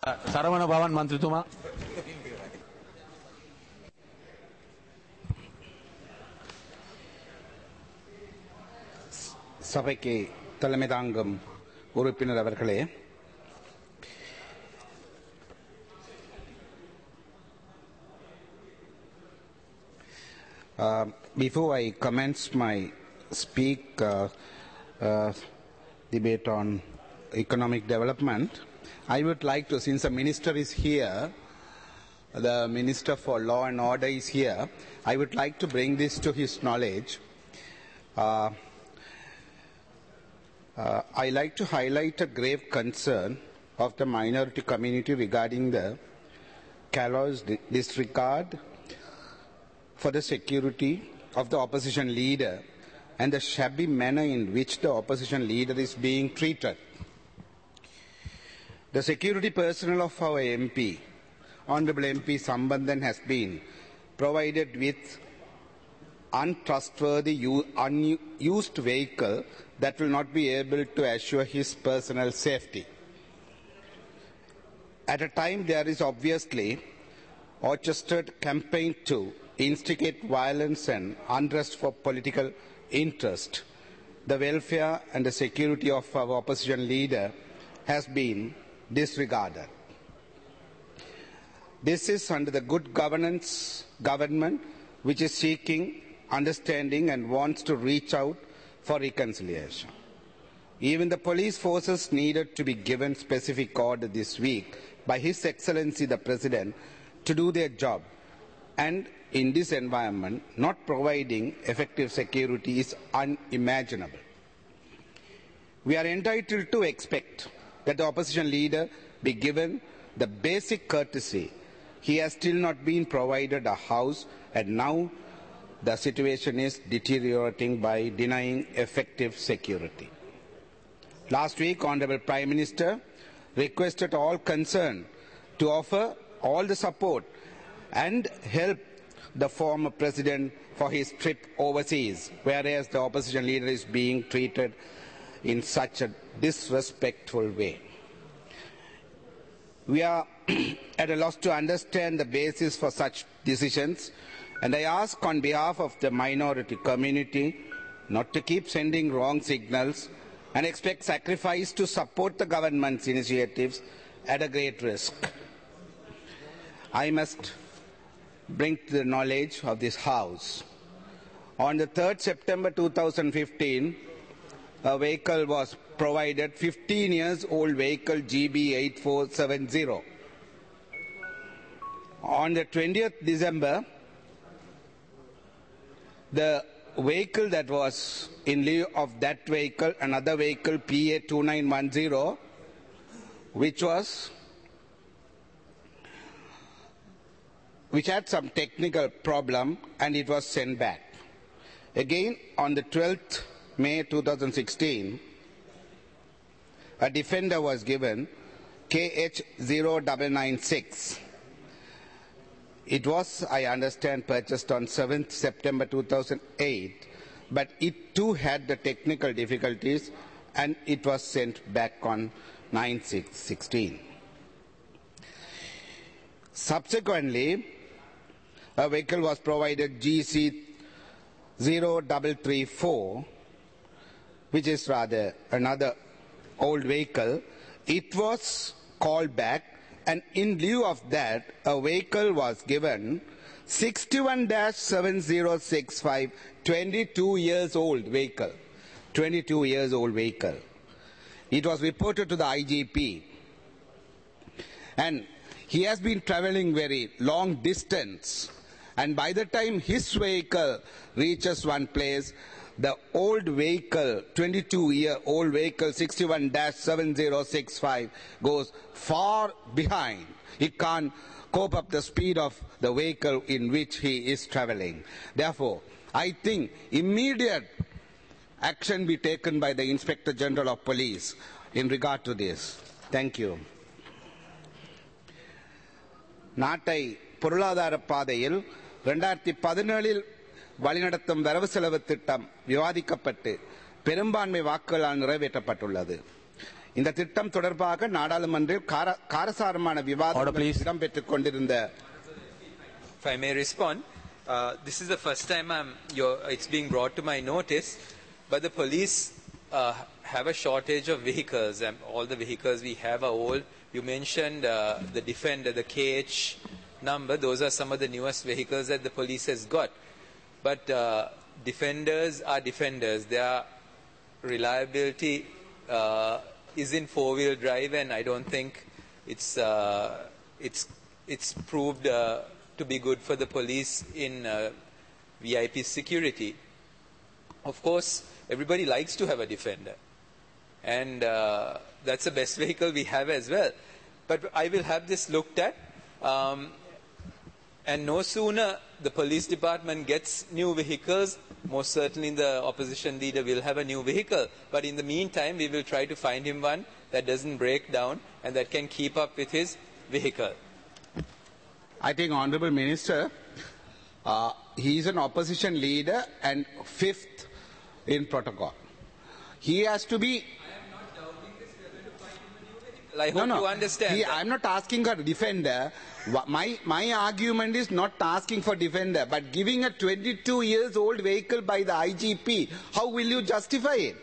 සරවණ භවන් මන්ත්‍රීතුමා சபைக்கு தலைமை தாங்கும் உறுப்பினர் அவர்களே, before I commence my debate on economic development, I would like to, since the minister is here, the Minister for Law and Order is here, I would like to bring this to his knowledge. I like to highlight a grave concern of the minority community regarding the callous disregard for the security of the opposition leader and the shabby manner in which the opposition leader is being treated. The security personnel of our MP, Honorable MP Sambandhan, has been provided with untrustworthy unused vehicle that will not be able to assure his personal safety. At a time there is obviously orchestrated campaign to instigate violence and unrest for political interest, the welfare and the security of our opposition leader has been disregarded. This is under the good governance government which is seeking understanding and wants to reach out for reconciliation. Even the police forces needed to be given specific order this week by His Excellency the President to do their job, and in this environment not providing effective security is unimaginable. We are entitled to expect that the opposition leader be given the basic courtesy. He has still not been provided a house, and now the situation is deteriorating by denying effective security. Last week, Honorable Prime Minister requested all concerned to offer all the support and help the former president for his trip overseas, whereas the opposition leader is being treated in such a disrespectful way. We are at a loss to understand the basis for such decisions, and I ask on behalf of the minority community not to keep sending wrong signals and expect sacrifice to support the government's initiatives at a great risk. I must bring to the knowledge of this House. On the 3rd September 2015, a vehicle was provided, 15 years old vehicle GB8470. On the 20th December, the vehicle that was in lieu of that vehicle, another vehicle PA2910, which had some technical problem, and it was sent back. Again, on the 12th May 2016, a Defender was given, KH0996. It was, I understand, purchased on 7th September 2008, but it too had the technical difficulties, and it was sent back on 9/6/16. Subsequently, a vehicle was provided GC0334, which is rather another old vehicle. It was called back, and in lieu of that, a vehicle was given, 61-7065, 22 years old vehicle. 22 years old vehicle. It was reported to the IGP, and he has been traveling very long distance, and by the time his vehicle reaches one place, the old vehicle, 22-year-old vehicle, 61-7065, goes far behind. It can't cope up the speed of the vehicle in which he is traveling. Therefore, I think immediate action be taken by the Inspector General of Police in regard to this. Thank you. நாட்டை பொருளாதார பாதையில் 2017 வழிநடத்தும் வரவு செலவு திட்டம் விவாதிக்கப்பட்டு பெரும்பான்மை வாக்குகளால் நிறைவேற்றப்பட்டுள்ளது. இந்த திட்டம் தொடர்பாக நாடாளுமன்றில் காரசாரமான விவாதம் இடம்பெற்றுக் கொண்டிருந்த If I may respond, this is the first time it's being brought to my notice, but the police have a shortage of vehicles, and all the vehicles we have are old. You mentioned the Defender, the KH number. Those are some of the newest vehicles that the police has got. But Defenders are Defenders. Their reliability is in four-wheel drive, and I don't think it's proved to be good for the police in VIP security. Of course, everybody likes to have a Defender, and that's the best vehicle we have as well. But I will have this looked at, and no sooner the police department gets new vehicles, most certainly the opposition leader will have a new vehicle. But in the meantime, we will try to find him one that doesn't break down and that can keep up with his vehicle. I think, Honourable Minister, he is an opposition leader and fifth in protocol. He has to be. I am not doubting this. We are going to find him a new vehicle. I hope you understand. I am not asking for Defender. My argument is not asking for Defender, but giving a 22 years old vehicle by the IGP. How will you justify it?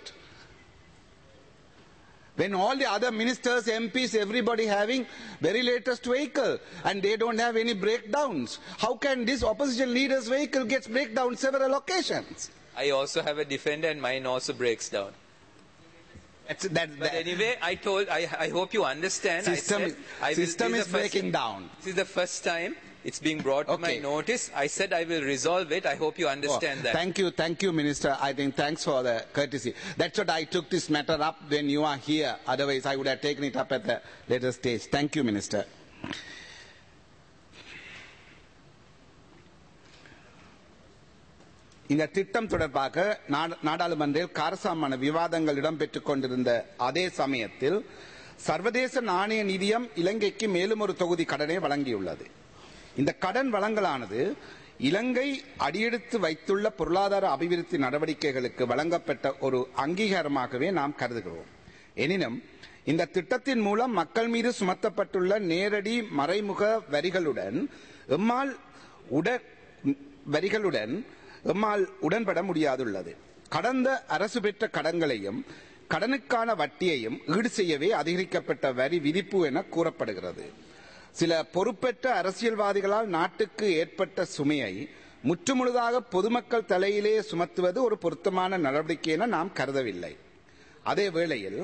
When all the other ministers, MPs, everybody having very latest vehicle and they don't have any breakdowns. How can this opposition leader's vehicle get breakdown several occasions? I also have a Defender and mine also breaks down. But anyway, I hope you understand. System is breaking down. This is the first time it's being brought to my notice. I said I will resolve it. I hope you understand that. Thank you, Minister. I think thanks for the courtesy. That's what I took this matter up when you are here. Otherwise, I would have taken it up at the later stage. Thank you, Minister. இந்த திட்டம் தொடர்பாக நாடாளுமன்றில் காரசாரமான விவாதங்கள் இடம்பெற்றுக் கொண்டிருந்த அதே சமயத்தில் சர்வதேச நாணய நிதியம் இலங்கைக்கு மேலும் ஒரு தொகுதி கடனை வழங்கியுள்ளது. இந்த கடன் வழங்கலானது இலங்கை அடியெடுத்து வைத்துள்ள பொருளாதார அபிவிருத்தி நடவடிக்கைகளுக்கு வழங்கப்பட்ட ஒரு அங்கீகாரமாகவே நாம் கருதுகிறோம். எனினும் இந்த திட்டத்தின் மூலம் மக்கள் மீது சுமத்தப்பட்டுள்ள நேரடி மறைமுக வரிகளுடன் எம்மால் உடன்பட முடியாதுள்ளது. கடந்த அரசு பெற்ற கடன்களையும் கடனுக்கான வட்டியையும் ஈடு செய்யவே அதிகரிக்கப்பட்ட வரி விதிப்பு என கூறப்படுகிறது. சில பொறுப்பற்ற அரசியல்வாதிகளால் நாட்டுக்கு ஏற்பட்ட சுமையை முற்றுமுழுதாக பொதுமக்கள் தலையிலே சுமத்துவது ஒரு பொருத்தமான நடவடிக்கை என நாம் கருதவில்லை. அதே வேளையில்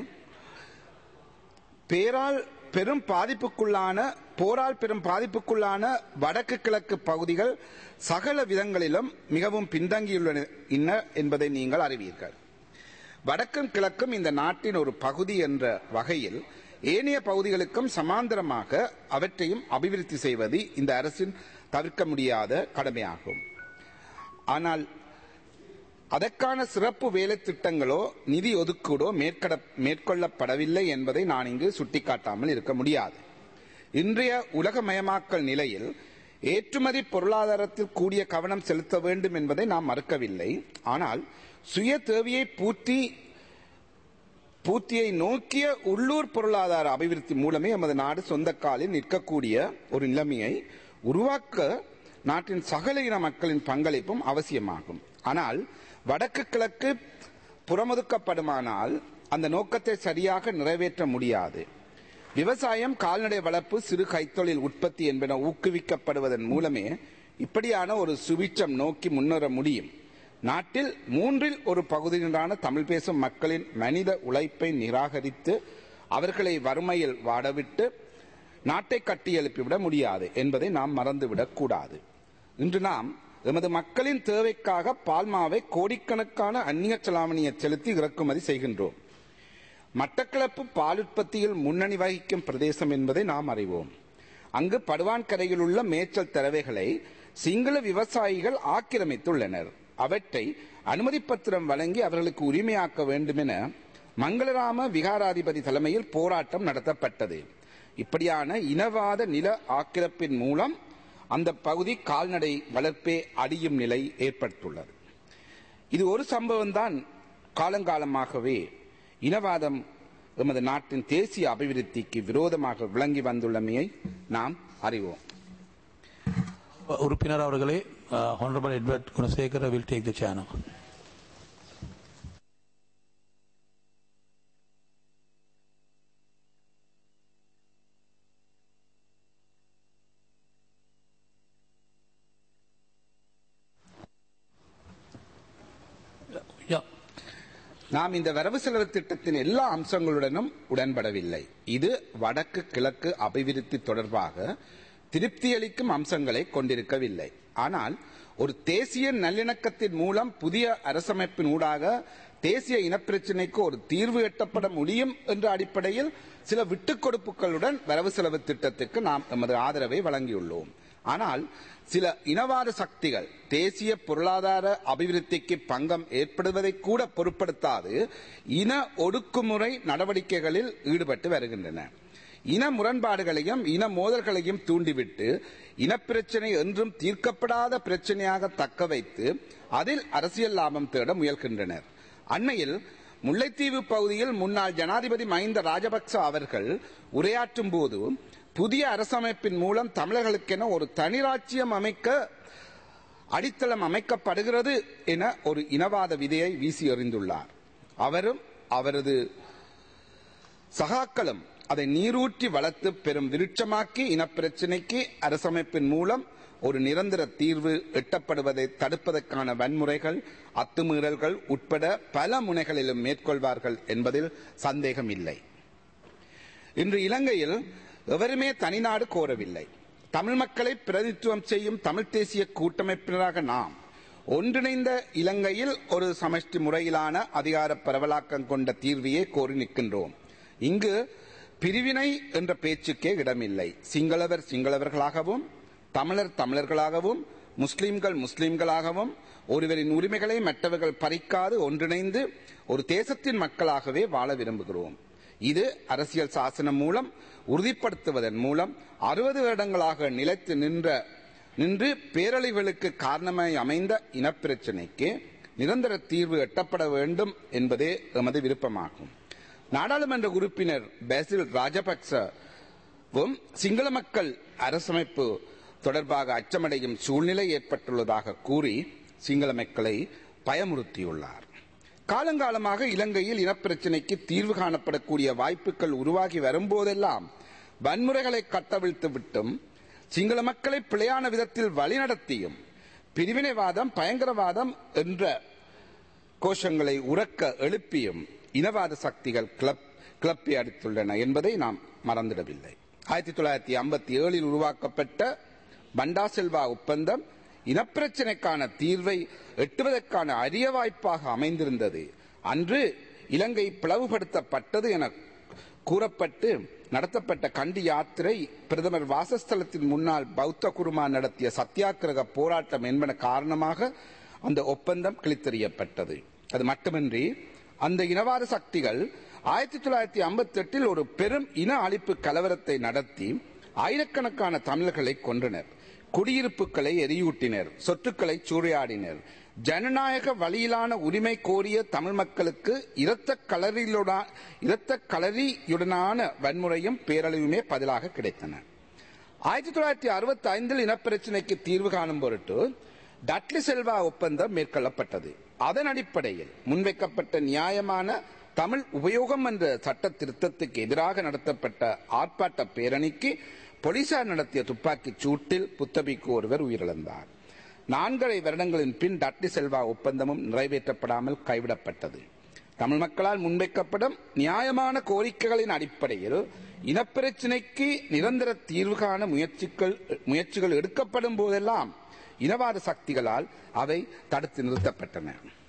போரால் பெரும் பாதிப்புக்குள்ளான வடக்கு கிழக்கு பகுதிகள் சகல விதங்களிலும் மிகவும் பின்தங்கியுள்ளன என்பதை நீங்கள் அறிவீர்கள். வடக்கும் கிழக்கும் இந்த நாட்டின் ஒரு பகுதி என்ற வகையில் ஏனைய பகுதிகளுக்கும் சமாந்தரமாக அவற்றையும் அபிவிருத்தி செய்வது இந்த அரசின் தவிர்க்க முடியாத கடமையாகும். ஆனால் அதற்கான சிறப்பு வேலை திட்டங்களோ நிதி ஒதுக்கீடோ மேற்கொள்ளப்படவில்லை என்பதை நான் இங்கு சுட்டிக்காட்டாமல் இருக்க முடியாது. இன்றைய உலகமயமாக்கல் நிலையில் ஏற்றுமதி பொருளாதாரத்தில் கூடிய கவனம் செலுத்த வேண்டும் என்பதை நாம் மறுக்கவில்லை. ஆனால் சுய தேவையை பூர்த்தியை நோக்கிய உள்ளூர் பொருளாதார அபிவிருத்தி மூலமே நமது நாடு சொந்த காலில் நிற்கக்கூடிய ஒரு நிலைமையை உருவாக்க நாட்டின் சகல இன மக்களின் பங்களிப்பும் அவசியமாகும். ஆனால் வடக்கு கிழக்கு புறமுதுக்கப்படுமானால் அந்த நோக்கத்தை சரியாக நிறைவேற்ற முடியாது. விவசாயம், கால்நடை வளர்ப்பு, சிறு கைத்தொழில் உற்பத்தி என்பன ஊக்குவிக்கப்படுவதன் மூலமே இப்படியான ஒரு சுபிட்சம் நோக்கி முன்னேற முடியும். நாட்டில் 1/3 பகுதியினரான தமிழ் பேசும் மக்களின் மனித உழைப்பை நிராகரித்து அவர்களை வறுமையில் வாடவிட்டு நாட்டை கட்டியெழுப்பிவிட முடியாது என்பதை நாம் மறந்துவிடக் கூடாது. இன்று நாம் எமது மக்களின் தேவைக்காக பால்மாவை கோடிக்கணக்கான அந்நிய செலாவணியை செலுத்தி இறக்குமதி செய்கின்றோம். மட்டக்களப்பு பால் உற்பத்தியில் முன்னணி வகிக்கும் பிரதேசம் என்பதை நாம் அறிவோம். அங்கு படுவான்கரையில் உள்ள மேய்ச்சல் தரவைகளை சிங்கள விவசாயிகள் ஆக்கிரமித்துள்ளனர். அவற்றை அனுமதி பத்திரம் வழங்கி அவர்களுக்கு உரிமையாக்க வேண்டும் என மங்களராம விகாராதிபதி தலைமையில் போராட்டம் நடத்தப்பட்டது. இப்படியான இனவாத நில ஆக்கிரமிப்பின் மூலம் அந்த பகுதி கால்நடை வளர்ப்பே அழியும் நிலை ஏற்பட்டுள்ளது. இது ஒரு சம்பவம் தான். காலங்காலமாகவே இனவாதம் எமது நாட்டின் தேசிய அபிவிருத்திக்கு விரோதமாக விளங்கி வந்துள்ளமையை நாம் அறிவோம். உறுப்பினர் அவர்களே, Honorable Edward Gunasekara will take the channel. நாம் இந்த வரவு செலவு திட்டத்தின் எல்லா அம்சங்களுடனும் உடன்படவில்லை. இது வடக்கு கிழக்கு அபிவிருத்தி தொடர்பாக திருப்தியளிக்கும் அம்சங்களை கொண்டிருக்கவில்லை. ஆனால் ஒரு தேசிய நல்லிணக்கத்தின் மூலம் புதிய அரசமைப்பின் ஊடாக தேசிய இனப்பிரச்சினைக்கு ஒரு தீர்வு எட்டப்பட முடியும் என்ற அடிப்படையில் சில விட்டுக் கொடுப்புகளுடன் வரவு செலவு திட்டத்துக்கு நாம் எமது ஆதரவை வழங்கியுள்ளோம். ஆனால் சில இனவாத சக்திகள் தேசிய பொருளாதார அபிவிருத்திக்கு பங்கம் ஏற்படுவதை கூட பொருட்படுத்தாது இன ஒடுக்குமுறை நடவடிக்கைகளில் ஈடுபட்டு வருகின்றன. இன முரண்பாடுகளையும் இன மோதல்களையும் தூண்டிவிட்டு இனப்பிரச்சினை என்றும் தீர்க்கப்படாத பிரச்சனையாக தக்க வைத்து அதில் அரசியல் லாபம் தேட முயல்கின்றனர். அண்மையில் முல்லைத்தீவு பகுதியில் முன்னாள் ஜனாதிபதி மஹிந்த ராஜபக்ச அவர்கள் உரையாற்றும் போது புதிய அரசமைப்பின் மூலம் தமிழர்களுக்கென ஒரு தனிராட்சியம் அமைக்க அடித்தளம் அமைக்கப்படுகிறது என ஒரு இனவாத விதையை வீசி எறிந்துள்ளார். அவரும் அவரது சகாக்களும் அதை நீரூற்றி வளர்த்து பெரும் விருட்சமாக்கி இனப்பிரச்சினைக்கு அரசமைப்பின் மூலம் ஒரு நிரந்தர தீர்வு எட்டப்படுவதை தடுப்பதற்கான வன்முறைகள் அத்துமீறல்கள் உட்பட பல முனைகளிலும் மேற்கொள்வார்கள் என்பதில் சந்தேகம் இல்லை. இன்று இலங்கையில் எவருமே தனிநாடு கோரவில்லை. தமிழ் மக்களை பிரதிநிதித்துவம் செய்யும் தமிழ் தேசிய கூட்டமைப்பினராக நாம் ஒன்றிணைந்த இலங்கையில் ஒரு சமஷ்டி முறையிலான அதிகார பரவலாக்கம் கொண்ட தீர்வையே கோரி நிற்கின்றோம். இங்கு பிரிவினை என்ற பேச்சுக்கே இடமில்லை. சிங்களவர் சிங்களவர்களாகவும் தமிழர் தமிழர்களாகவும் முஸ்லிம்கள் முஸ்லிம்களாகவும் ஒருவரின் உரிமைகளை மற்றவர்கள் பறிக்காது ஒன்றிணைந்து ஒரு தேசத்தின் மக்களாகவே வாழ விரும்புகிறோம். இது அரசியல் சாசனம் மூலம் உறுதிப்படுத்துவதன் மூலம் 60 வருடங்களாக நிலைத்து நின்று பேரழிவுகளுக்கு காரணமாய் அமைந்த இனப்பிரச்சினைக்கு நிரந்தர தீர்வு எட்டப்பட வேண்டும் என்பதே எமது விருப்பமாகும். நாடாளுமன்ற உறுப்பினர் பேசில் ராஜபக்சவும் சிங்கள மக்கள் அரசமைப்பு தொடர்பாக அச்சமடையும் சூழ்நிலை ஏற்பட்டுள்ளதாக கூறி சிங்கள மக்களை பயமுறுத்தியுள்ளார். காலங்காலமாக இலங்கையில் இனப்பிரச்சினைக்கு தீர்வு காணப்படக்கூடிய வாய்ப்புகள் உருவாகி வரும்போதெல்லாம் வன்முறைகளை கட்டவிழ்த்து விட்டும் சிங்கள மக்களை பிழையான விதத்தில் வழிநடத்தியும் பிரிவினைவாதம் பயங்கரவாதம் என்ற கோஷங்களை உறக்க எழுப்பியும் இனவாத சக்திகள் கிளப்பி அடித்துள்ளன என்பதை நாம் மறந்திடவில்லை. 1957 உருவாக்கப்பட்ட பண்டா செல்வா ஒப்பந்தம் இனப்பிரச்சினைக்கான தீர்வை எட்டுவதற்கான அரிய வாய்ப்பாக அமைந்திருந்தது. அன்று இலங்கை பிளவுபடுத்தப்பட்டது என கூறப்பட்டு நடத்தப்பட்ட கண்டி யாத்திரை, பிரதமர் வாசஸ்தலத்தின் முன்னால் பௌத்த குருமா நடத்திய சத்தியாகிரக போராட்டம் என்பன காரணமாக அந்த ஒப்பந்தம் கிழித்தெறியப்பட்டது. அது மட்டுமின்றி அந்த இனவாத சக்திகள் 1958 ஒரு பெரும் இன அழிப்பு கலவரத்தை நடத்தி ஆயிரக்கணக்கான தமிழர்களை கொன்றனர். குடியிருப்புகளை எரியூட்டினர், சொத்துக்களை சூறையாடினர். ஜனநாயக வழியிலான உரிமை கோரிய தமிழ் மக்களுக்கு இரத்த களரியுடனான வன்முறையும் பேரழிவுமே பதிலாக கிடைத்தன. 1965 இனப்பிரச்சினைக்கு தீர்வு காணும் பொருட்டு டட்லி செல்வா ஒப்பந்தம் மேற்கொள்ளப்பட்டது. அதன் அடிப்படையில் முன்வைக்கப்பட்ட நியாயமான தமிழ் உபயோகம் என்ற சட்ட திருத்தத்துக்கு எதிராக நடத்தப்பட்ட ஆர்ப்பாட்ட பேரணிக்கு போலீசார் நடத்திய துப்பாக்கிச் சூட்டில் புத்தபிக்கு ஒருவர் உயிரிழந்தார். 4.5 வருடங்களின் பின் டட்லி செல்வா ஒப்பந்தமும் நிறைவேற்றப்படாமல் கைவிடப்பட்டது. தமிழ் மக்களால் முன்வைக்கப்படும் நியாயமான கோரிக்கைகளின் அடிப்படையில் இனப்பிரச்சினைக்கு நிரந்தர தீர்வு காண முயற்சிகள் எடுக்கப்படும் போதெல்லாம் இனவாத சக்திகளால் அவை தடுத்து நிறுத்தப்பட்டன.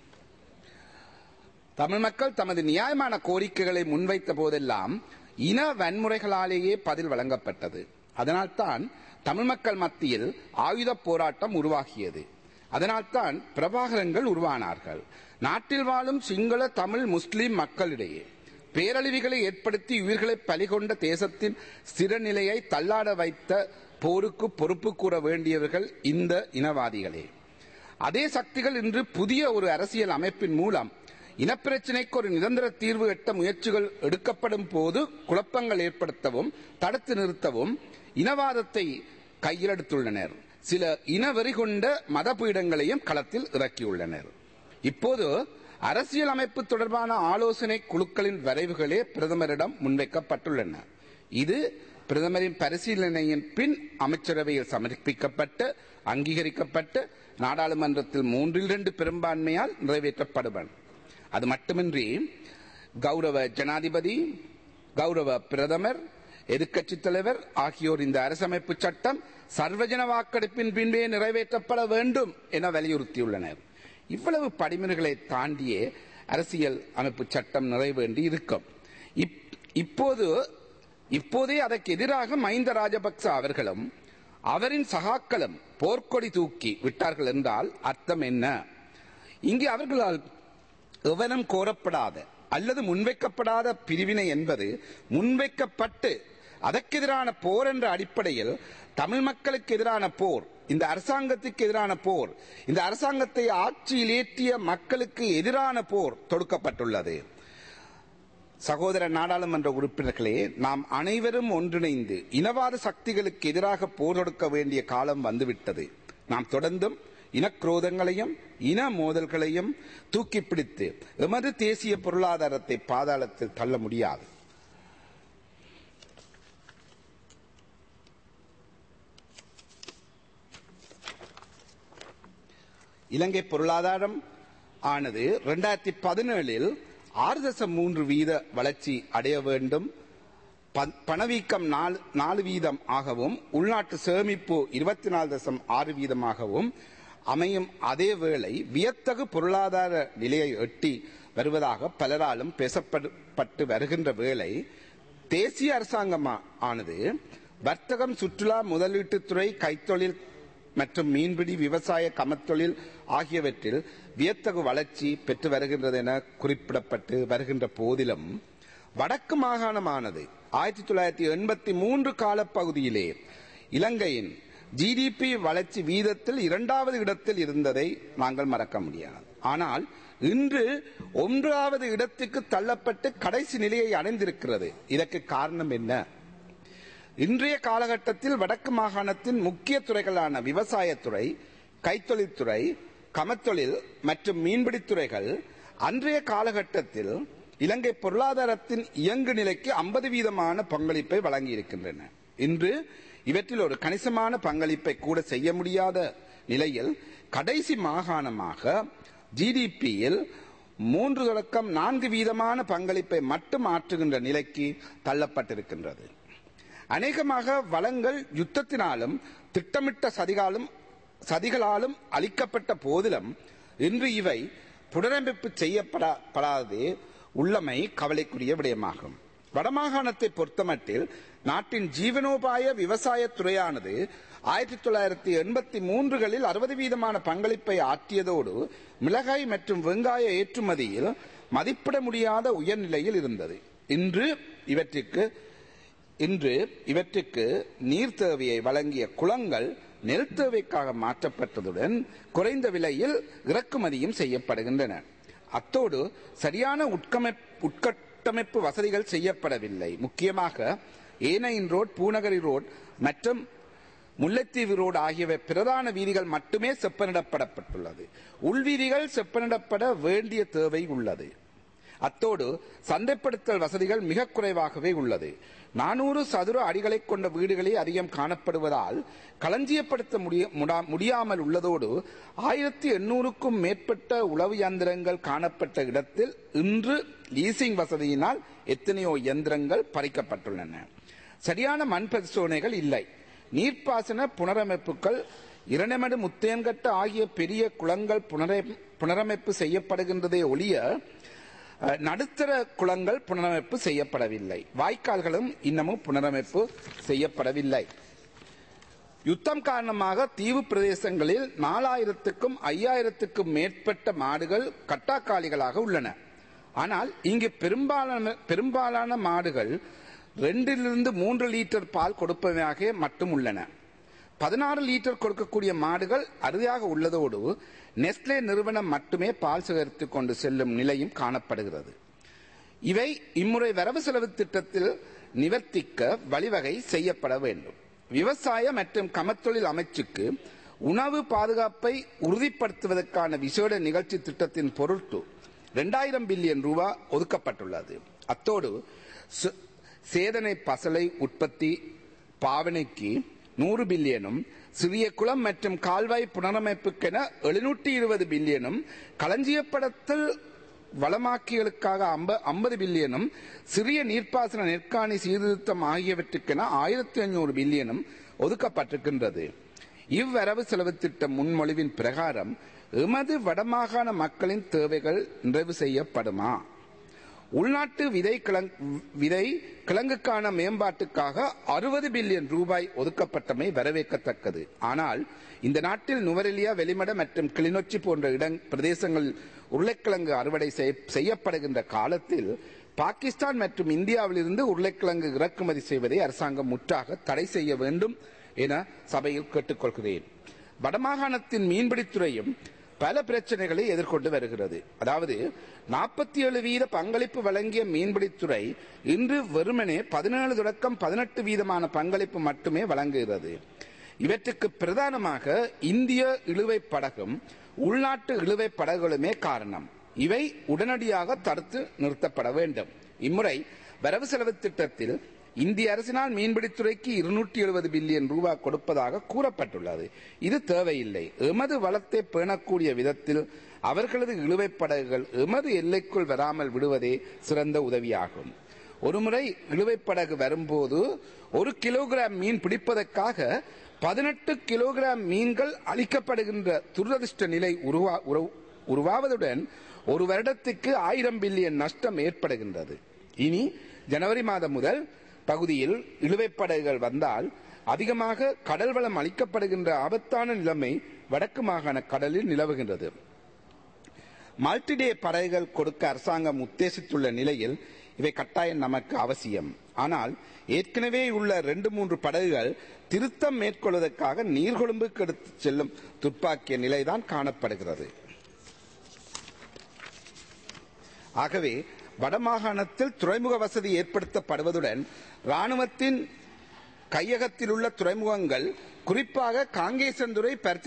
தமிழ் மக்கள் தமது நியாயமான கோரிக்கைகளை முன்வைத்த போதெல்லாம் இன வன்முறைகளாலேயே பதில் வழங்கப்பட்டது. அதனால்தான் தமிழ் மக்கள் மத்தியில் ஆயுத போராட்டம் உருவாகியது. அதனால்தான் பிரபாகரன்கள் உருவானார்கள். நாட்டில் வாழும் சிங்கள தமிழ் முஸ்லிம் மக்களிடையே பேரழிவுகளை ஏற்படுத்தி உயிர்களை பலிகொண்ட தேசத்தின் ஸ்திரநிலையை தள்ளாட வைத்த போருக்கு பொறுப்பு கூற வேண்டியவர்கள் இந்த இனவாதிகளே. அதே சக்திகள் இன்று புதிய ஒரு அரசியல் அமைப்பின் மூலம் இனப்பிரச்சினைக்கு ஒரு நிரந்தர தீர்வு எட்ட முயற்சிகள் எடுக்கப்படும் போது குழப்பங்கள் ஏற்படுத்தவும் தடுத்து நிறுத்தவும் இனவாதத்தை கையிலெடுத்துள்ளனர். சில இனவெறி கொண்ட மதபீடங்களையும் களத்தில் இறக்கியுள்ளனர். இப்போது அரசியல் அமைப்பு தொடர்பான ஆலோசனை குழுக்களின் வரைவுகளே பிரதமரிடம் முன்வைக்கப்பட்டுள்ளன. இது பிரதமரின் பரிசீலனையின் பின் அமைச்சரவையில் சமர்ப்பிக்கப்பட்டு அங்கீகரிக்கப்பட்டு நாடாளுமன்றத்தில் 3/2 பெரும்பான்மையால் நிறைவேற்றப்படுவன. அது மட்டுமின்றி கௌரவ ஜனாதிபதி, கௌரவ பிரதமர், எதிர்க்கட்சித் தலைவர் ஆகியோர் இந்த அரசமைப்பு சட்டம் சர்வஜன வாக்கெடுப்பின் பின்பே நிறைவேற்றப்பட வேண்டும் என வலியுறுத்தியுள்ளனர். இவ்வளவு படிமுறைகளை தாண்டியே அரசியல் அமைப்பு சட்டம் நிறைவேண்டி இருக்கும். இப்போதே அதற்கு எதிராக மஹிந்த ராஜபக்ச அவர்களும் அவரின் சகாக்களும் போர்க்கொடி தூக்கி விட்டார்கள் என்றால் அர்த்தம் என்ன? இங்கே அவர்களால் எவனும் கோரப்படாத அல்லது முன்வைக்கப்படாத பிரிவினை என்பது முன்வைக்கப்பட்டு அதற்கு எதிரான போர் என்ற அடிப்படையில் தமிழ் மக்களுக்கு எதிரான போர், இந்த அரசாங்கத்துக்கு எதிரான போர், இந்த அரசாங்கத்தை ஆட்சியில் ஏற்றிய மக்களுக்கு எதிரான போர் தொடுக்கப்பட்டுள்ளது. சகோதர நாடாளுமன்ற உறுப்பினர்களே, நாம் அனைவரும் ஒன்றிணைந்து இனவாத சக்திகளுக்கு எதிராக போர் தொடுக்க வேண்டிய காலம் வந்துவிட்டது. நாம் தொடர்ந்தும் இனக்குரோதங்களையும் இன மோதல்களையும் தூக்கி பிடித்து எமது தேசிய பொருளாதாரத்தை பாதாளத்தில் தள்ள முடியாது. இலங்கை பொருளாதாரம் ஆனது 2017 6.3% வளர்ச்சி அடைய வேண்டும், பணவீக்கம் 4% ஆகவும் உள்நாட்டு சேமிப்பு 24.6% அமையும். அதேவேளை வியத்தகு பொருளாதார நிலையை எட்டி வருவதாக பலராலும் பேசப்பட்டு வருகின்ற வேளை தேசிய அரசாங்கம் ஆனது வர்த்தகம், சுற்றுலா, முதலீட்டுத்துறை, கைத்தொழில் மற்றும் மீன்பிடி, விவசாய, கமத்தொழில் ஆகியவற்றில் வியத்தகு வளர்ச்சி பெற்று வருகின்றது என குறிப்பிடப்பட்டு வருகின்ற போதிலும் வடக்கு மாகாணமானது 1983 காலப்பகுதியிலே இலங்கையின் ஜிடிபி வளர்ச்சி வீதத்தில் 2வது இடத்தில் இருந்ததை நாங்கள் மறக்க முடியாது. ஆனால் இன்று 1வது இடத்துக்கு தள்ளப்பட்டு கடைசி நிலையை அடைந்திருக்கிறது. இதற்கு காரணம் என்ன? இன்றைய காலகட்டத்தில் வடக்கு மாகாணத்தின் முக்கிய துறைகளான விவசாயத்துறை, கைத்தொழில்துறை, கமத்தொழில் மற்றும் மீன்பிடித்துறைகள் அன்றைய காலகட்டத்தில் இலங்கை பொருளாதாரத்தின் இயங்கு நிலைக்கு 50% பங்களிப்பை வழங்கியிருக்கின்றன. இன்று இவற்றில் ஒரு கணிசமான பங்களிப்பை கூட செய்ய முடியாத நிலையில் கடைசி மாகாணமாக ஜிடிபியில் 3.4% பங்களிப்பை மட்டும் ஆற்றுகின்ற நிலைக்கு தள்ளப்பட்டிருக்கின்றது. அநேகமாக வளங்கள் யுத்தத்தினாலும் திட்டமிட்ட சதிகளாலும் அளிக்கப்பட்ட போதிலும் இன்று இவை புனரமைப்பு செய்யப்படாதே உள்ளமை கவலைக்குரிய விடயமாகும். வடமாகாணத்தை பொறுத்தமட்டில் நாட்டின் ஜீவனோபாய விவசாய துறையானது 1983களில் 60% பங்களிப்பை ஆற்றியதோடு மிளகாய் மற்றும் வெங்காய ஏற்றுமதியில் மதிப்பிட முடியாத உயர்நிலையில் இருந்தது. இன்று இவற்றுக்கு நீர் தேவையை வழங்கிய குளங்கள் நெல் தேவைக்காக மாற்றப்பட்டதுடன் குறைந்த விலையில் இறக்குமதியும் செய்யப்படுகின்றன. அத்தோடு சரியான உட்கட்டமைப்பு வசதிகள் செய்யப்படவில்லை. முக்கியமாக ஏனையின் ரோட், பூநகரி ரோட் மற்றும் முல்லைத்தீவு ரோடு ஆகியவை பிரதான வீதிகள் மட்டுமே செப்பனிடப்படப்பட்டுள்ளது. உள்வீதிகள் செப்பனிடப்பட வேண்டிய தேவை உள்ளது. அத்தோடு சந்தைப்படுத்தல் வசதிகள் மிக குறைவாகவே உள்ளது. 400 சதுர அடிகளை கொண்ட வீடுகளே அதிகம் காணப்படுவதால் களஞ்சியப்படுத்த முடியாமல் உள்ளதோடு 1800க்கும் மேற்பட்ட உழவு இயந்திரங்கள் காணப்பட்ட இடத்தில் இன்று லீசிங் வசதியினால் எத்தனையோ இயந்திரங்கள் பறிக்கப்பட்டுள்ளன. சரியான மண் பரிசோதனைகள் இல்லை. நீர்ப்பாசன புனரமைப்புகள் இரணைமடு, முத்தையன்கட்டு ஆகிய பெரிய குளங்கள் புனரமைப்பு செய்யப்படுகின்றதே ஒழிய நடுத்தர குளங்கள் புனரமைப்பு செய்யப்படவில்லை. வாய்க்கால்களும் இன்னமும் புனரமைப்பு செய்யப்படவில்லை. யுத்தம் காரணமாக தீவு பிரதேசங்களில் 4000க்கும் 5000க்கும் மேற்பட்ட மாடுகள் கட்டாக்காலிகளாக உள்ளன. ஆனால் இங்கு பெரும்பாலான மாடுகள் 2 to 3 லிட்டர் பால் கொடுப்பவையாக மட்டும் உள்ளன. 16 லிட்டர் கொடுக்கக்கூடிய மாடுகள் அறுதியாக உள்ளதோடு நெஸ்லே நிறுவனம் மட்டுமே பால் சேகரித்துக் கொண்டு செல்லும் நிலையும் காணப்படுகிறது. இவை இம்முறை வரவு செலவு திட்டத்தில் நிவர்த்திக்க வழிவகை செய்யப்பட வேண்டும். விவசாய மற்றும் கமத்தொழில் அமைச்சுக்கு உணவு பாதுகாப்பை உறுதிப்படுத்துவதற்கான விசேட நிகழ்ச்சி திட்டத்தின் பொருட்டு 2000 பில்லியன் ரூபாய் ஒதுக்கப்பட்டுள்ளது. அத்தோடு சேதனை பசலை உற்பத்தி பாவனைக்கு 100 பில்லியனும், சிறிய குளம் மற்றும் கால்வாய் புனரமைப்புக்கென 720 பில்லியனும், களஞ்சியப்படுத்தல் வளமாக்கிகளுக்காக 50 பில்லியனும், சிறிய நீர்ப்பாசன நெற்காணி சீர்திருத்தம் ஆகியவற்றுக்கென 1500 பில்லியனும் ஒதுக்கப்பட்டிருக்கின்றது. இவ்வரவு செலவு திட்ட முன்மொழிவின் பிரகாரம் எமது வடமாகாண மக்களின் தேவைகள் நிறைவு செய்யப்படுமா? உள்நாட்டு விதை கிழங்குக்கான மேம்பாட்டுக்காக 60 பில்லியன் ரூபாய் ஒதுக்கப்பட்டமை வரவேற்கத்தக்கது. ஆனால் இந்த நாட்டில் நுவரெலியா, வெளிமட மற்றும் கிளிநொச்சி போன்ற பிரதேசங்களில் உருளைக்கிழங்கு அறுவடை செய்யப்படுகின்ற காலத்தில் பாகிஸ்தான் மற்றும் இந்தியாவிலிருந்து உருளைக்கிழங்கு இறக்குமதி செய்வதை அரசாங்கம் முற்றாக தடை செய்ய வேண்டும் என சபையில் கேட்டுக்கொள்கிறேன். வடமாகாணத்தின் மீன்பிடித்துறையும் பல பிரச்சனைகளை எதிர்கொண்டு வருகிறது. அதாவது 47% பங்களிப்பு வழங்கிய மீன்பிடித்துறை இன்று வெறுமனே 17 தொடக்கம் 18 வீதமான பங்களிப்பு மட்டுமே வழங்குகிறது. இவற்றுக்கு பிரதானமாக இந்திய இழுவை படகும் உள்நாட்டு இழுவை படகுகளுமே காரணம். இவை உடனடியாக தடுத்து நிறுத்தப்பட வேண்டும். இம்முறை வரவு செலவு திட்டத்தில் இந்திய அரசினால் மீன்பிடித்துறைக்கு 270 பில்லியன் ரூபாய் கொடுப்பதாக கூறப்பட்டுள்ளது. இது தேவையில்லை. எமது வளத்தை பேணக்கூடிய விதத்தில் அவர்களது இழுவைப் படகுகள் எமது எல்லைக்குள் வராமல் விடுவதே சிறந்த உதவியாகும். ஒருமுறை இழுவைப் படகு வரும்போது 1 கிலோகிராம் மீன் பிடிப்பதற்காக 18 கிலோகிராம் மீன்கள் அளிக்கப்படுகின்ற துரதிர்ஷ்ட நிலை உருவாவதுடன் ஒரு வருடத்துக்கு 1000 பில்லியன் நஷ்டம் ஏற்படுகின்றது. இனி ஜனவரி மாதம் முதல் பகுதியில் இழுவைப் படகுகள் வந்தால் அதிகமாக கடல் வளம் அளிக்கப்படுகின்ற ஆபத்தான நிலைமை வடக்கு மாகாண கடலில் நிலவுகின்றது. மல்டிடே படகுகள் கொடுக்க அரசாங்கம் உத்தேசித்துள்ள நிலையில் இவை கட்டாயம் நமக்கு அவசியம். ஆனால் ஏற்கனவே உள்ள 2-3 படகுகள் திருத்தம் மேற்கொள்வதற்காக நீர்கொழும்புக்கு எடுத்து செல்லும் துப்பாக்கிய நிலைதான் காணப்படுகிறது. ஆகவே வடமாகாணத்தில் துறைமுக வசதி ஏற்படுத்தப்படுவதுடன் ராணுவத்தின் கையகத்தில் உள்ள துறைமுகங்கள் குறிப்பாக காங்கேசன்துறை,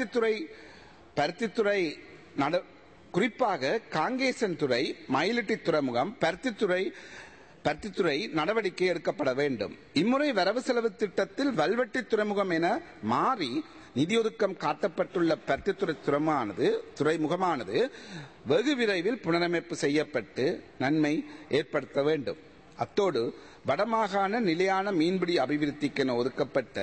காங்கேசன்துறை, மயிலிட்டி துறைமுகம், பருத்தித்துறை நடவடிக்கை எடுக்கப்பட வேண்டும். இம்முறை வரவு செலவு திட்டத்தில் வல்வெட்டி துறைமுகம் என மாறி நிதியொதுக்கம் காட்டப்பட்டுள்ள பருத்தித்துறை துறைமுகமானது வெகு விரைவில் புனரமைப்பு செய்யப்பட்டு நன்மை ஏற்படுத்த வேண்டும். அத்தோடு வடமாகாண நிலையான மீன்பிடி அபிவிருத்திக்கென ஒதுக்கப்பட்ட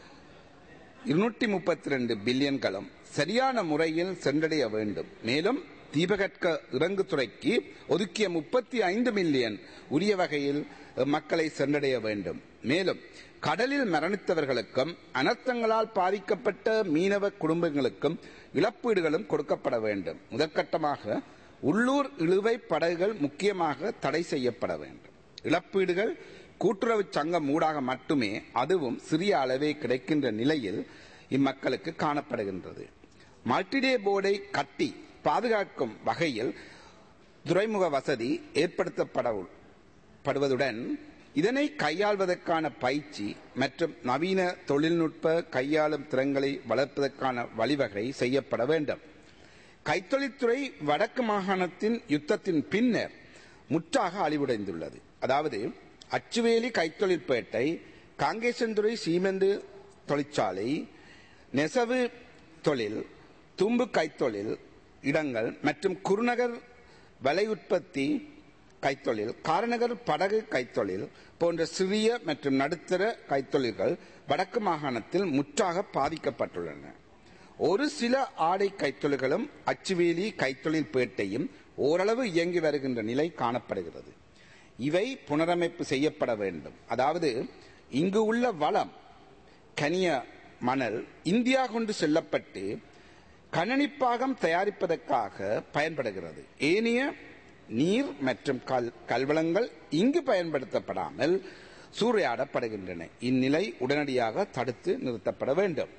232 பில்லியன்களும் சரியான முறையில் சென்றடைய வேண்டும். மேலும் தீபகற்க இறங்குதுறைக்கு ஒதுக்கிய 35 மில்லியன் உரிய வகையில் மக்களை சென்றடைய வேண்டும். மேலும் கடலில் மரணித்தவர்களுக்கும் அனர்த்தங்களால் பாதிக்கப்பட்ட மீனவ குடும்பங்களுக்கும் இழப்பீடுகளும் கொடுக்கப்பட வேண்டும். முதற்கட்டமாக உள்ளூர் இழுவை படகுகள் முக்கியமாக தடை செய்யப்பட வேண்டும். இழப்பீடுகள் கூட்டுறவு சங்கம் ஊடாக மட்டுமே, அதுவும் சிறிய அளவே கிடைக்கின்ற நிலையில் இம்மக்களுக்கு காணப்படுகின்றது. மல்டிடே போர்டை கட்டி பாதுகாக்கும் வகையில் துறைமுக வசதி ஏற்படுத்தப்படுவதுடன் இதனை கையாள்வதற்கான பயிற்சி மற்றும் நவீன தொழில்நுட்ப கையாளும் திறன்களை வளர்ப்பதற்கான வழிவகை செய்யப்பட வேண்டும். கைத்தொழில்துறை வடக்கு மாகாணத்தின் யுத்தத்தின் பின்னர் முற்றாக அழிவடைந்துள்ளது. அதாவது அச்சுவேலி கைத்தொழிற்பேட்டை, காங்கேசன்துறை சீமெந்து தொழிற்சாலை, நெசவு தொழில், தும்பு கைத்தொழில் இடங்கள் மற்றும் குருநகர் வலை உற்பத்தி கைத்தொழில், காரநகர் படகு கைத்தொழில் போன்ற சிறிய மற்றும் நடுத்தர கைத்தொழில்கள் வடக்கு மாகாணத்தில் முற்றாக பாதிக்கப்பட்டுள்ளன. ஒரு சில ஆடை கைத்தொழில்களும் அச்சுவேலி கைத்தொழில் பேட்டையும் ஓரளவு இயங்கி வருகின்ற நிலை காணப்படுகிறது. இவை புனரமைப்பு செய்யப்பட வேண்டும். அதாவது இங்கு உள்ள வளம் கனிய மணல் இந்தியா கொண்டு செல்லப்பட்டு கணனிப்பாகம் தயாரிப்பதற்காக பயன்படுகிறது. ஏனைய நீர் மற்றும் கல்வளங்கள் இங்கு பயன்படுத்தப்படாமல் சூறையாடப்படுகின்றன. இந்நிலை உடனடியாக தடுத்து நிறுத்தப்பட வேண்டும்.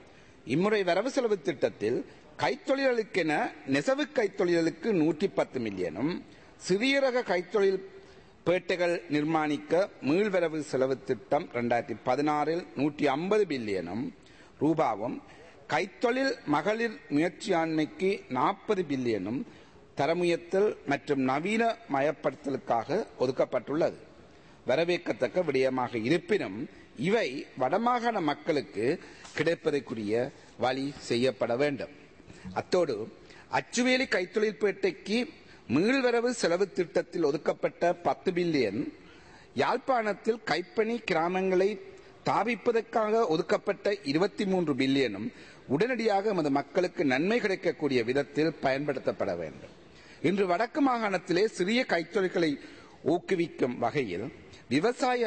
இம்முறை வரவு செலவு திட்டத்தில் கைத்தொழில்களுக்கென நெசவு கைத்தொழில்களுக்கு 110 மில்லியனும் சிறிய ரக கைத்தொழில் பேட்டைகள் நிர்மாணிக்க மீள்வரவு செலவு திட்டம் 2016 150 பில்லியனும் ரூபாவும் கைத்தொழில் மகளிர் முயற்சியாண்மைக்கு 40 பில்லியனும் தரமுயர்த்தல் மற்றும் நவீன மயப்படுத்தலுக்காக ஒதுக்கப்பட்டுள்ளது. வரவேற்கத்தக்க விடயமாக இருப்பினும் இவை வடமாகாண மக்களுக்கு கிடைப்பதற்குரிய வழி செய்யப்பட வேண்டும். அத்தோடு அச்சுவேலி கைத்தொழில் பேட்டைக்கு மீள்வரவு செலவு திட்டத்தில் ஒதுக்கப்பட்ட 10 பில்லியன் யாழ்ப்பாணத்தில் கைப்பணி கிராமங்களை தாபிப்பதற்காக ஒதுக்கப்பட்ட 23 பில்லியனும் உடனடியாக எமது மக்களுக்கு நன்மை கிடைக்கக்கூடிய விதத்தில் பயன்படுத்தப்பட வேண்டும். இன்று வடக்கு மாகாணத்திலே சிறிய கைத்தொழில்களை ஊக்குவிக்கும் வகையில் விவசாய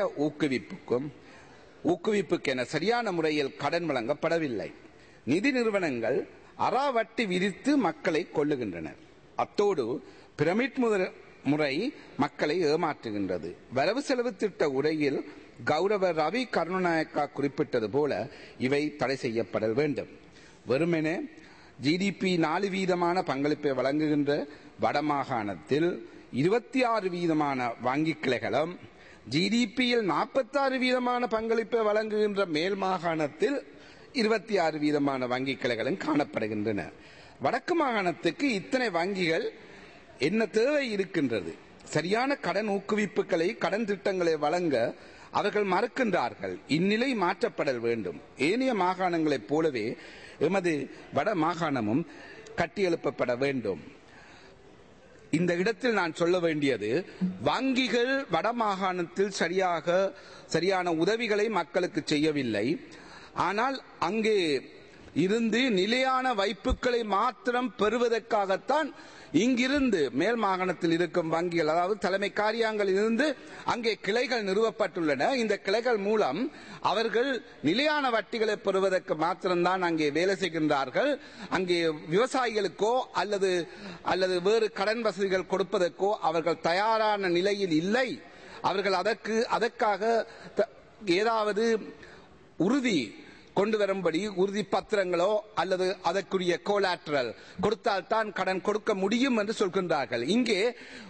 ஊக்குவிப்புக்கென சரியான முறையில் கடன் வழங்கப்படவில்லை. நிதி நிறுவனங்கள் அறாவட்டி விதித்து மக்களை கொள்ளுகின்றனர். அத்தோடு பிரமிட் முறை மக்களை ஏமாற்றுகின்றது. வரவு செலவு திட்ட உரையில் கௌரவ ரவி கருணாநாயக்கா குறிப்பிட்டது போல இவை தடை செய்யப்பட வேண்டும். வெறுமென ஜிடிபி 4% பங்களிப்பை வழங்குகின்ற வடமாகாணத்தில் 26% வங்கி கிளைகளும் ஜிடிபியில் 46% பங்களிப்பை வழங்குகின்ற மேல் மாகாணத்தில் 26% வங்கி கிளைகளும் காணப்படுகின்றன. வடக்கு மாகாணத்துக்கு இத்தனை வங்கிகள் என்ன தேவை இருக்கின்றது? சரியான கடன் ஊக்குவிப்புகளை கடன் திட்டங்களை வழங்க அவர்கள் மறுக்கின்றார்கள். இந்நிலை மாற்றப்பட வேண்டும். ஏனைய மாகாணங்களைப் போலவே எமது வட மாகாணமும் கட்டியெழுப்பப்பட வேண்டும். இந்த இடத்தில் நான் சொல்ல வேண்டியது, வங்கிகள் வடமாகாணத்தில் சரியான உதவிகளை மக்களுக்கு செய்யவில்லை. ஆனால் அங்கே இருந்து நிலையான வைப்புகளை மாத்திரம் பெறுவதற்காகத்தான் இங்கிருந்து மேல் மாகாணத்தில் இருக்கும் வங்கிகள், அதாவது தலைமை காரியாங்களில் இருந்து அங்கே கிளைகள் நிறுவப்பட்டுள்ளன. இந்த கிளைகள் மூலம் அவர்கள் நிலையான வட்டிகளை பெறுவதற்கு மாத்திரம்தான் அங்கே வேலை செய்கின்றார்கள். அங்கே விவசாயிகளுக்கோ அல்லது வேறு கடன் வசதிகள் கொடுப்பதற்கோ அவர்கள் தயாரான நிலையில் இல்லை. அவர்கள் அதற்காக ஏதாவது உறுதி கொண்டு வரும்படி உறுதி பத்திரங்களோ அல்லது அதற்குரிய கோலாட்ரல் கொடுத்தால்தான் கடன் கொடுக்க முடியும் என்று சொல்கின்றார்கள். இங்கே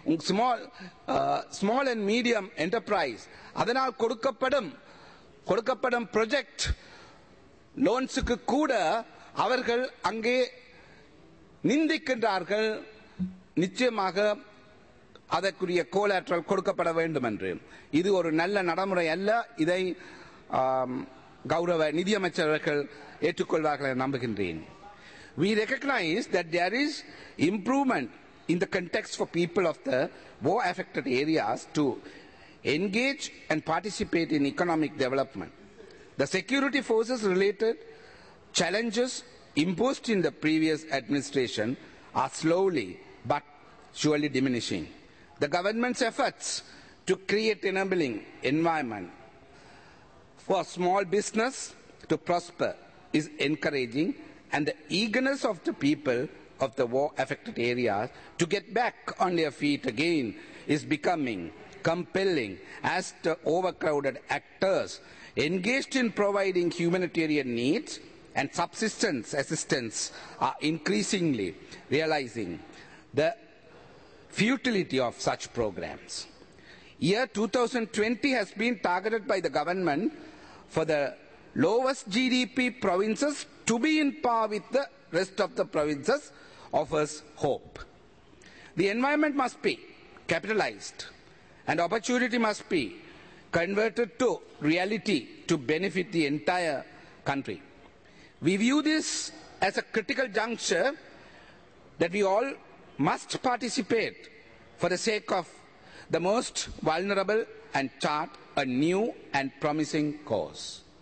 ஸ்மால் அண்ட் மீடியம் என்டர்பிரைஸ் அதனால் கொடுக்கப்படும் ப்ராஜெக்ட் லோன்ஸுக்கு கூட அவர்கள் அங்கே நிந்திக்கின்றார்கள். நிச்சயமாக அதற்குரிய கோலாட்ரல் கொடுக்கப்பட வேண்டும் என்று. இது ஒரு நல்ல நடைமுறை அல்ல. இதை கௌரவ நிதியமைச்சர் அவர்கள் ஏற்றுக்கொள்வார்கள் என நம்புகின்றேன். We recognize that there is improvement in the context for people of the war affected areas to engage and participate in economic development. The security forces related challenges imposed in the previous administration are slowly but surely diminishing. The government's efforts to create enabling environment for small business to prosper is encouraging, and the eagerness of the people of the war affected areas to get back on their feet again is becoming compelling as the overcrowded actors engaged in providing humanitarian needs and subsistence assistance are increasingly realizing the futility of such programs. Year 2020 has been targeted by the government for the lowest GDP provinces to be in par with the rest of the provinces offers hope. The environment must be capitalized and opportunity must be converted to reality to benefit the entire country. We view this as a critical juncture that we all must participate for the sake of the most vulnerable and chart a new and promising course.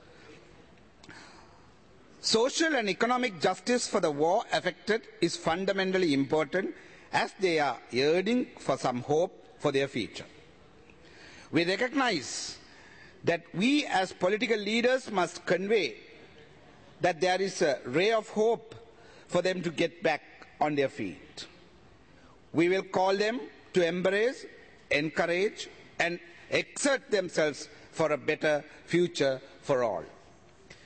Social and economic justice for the war affected is fundamentally important as they are yearning for some hope for their future. We recognize that we as political leaders must convey that there is a ray of hope for them to get back on their feet. We will call them to embrace, encourage and exert themselves for a better future for all.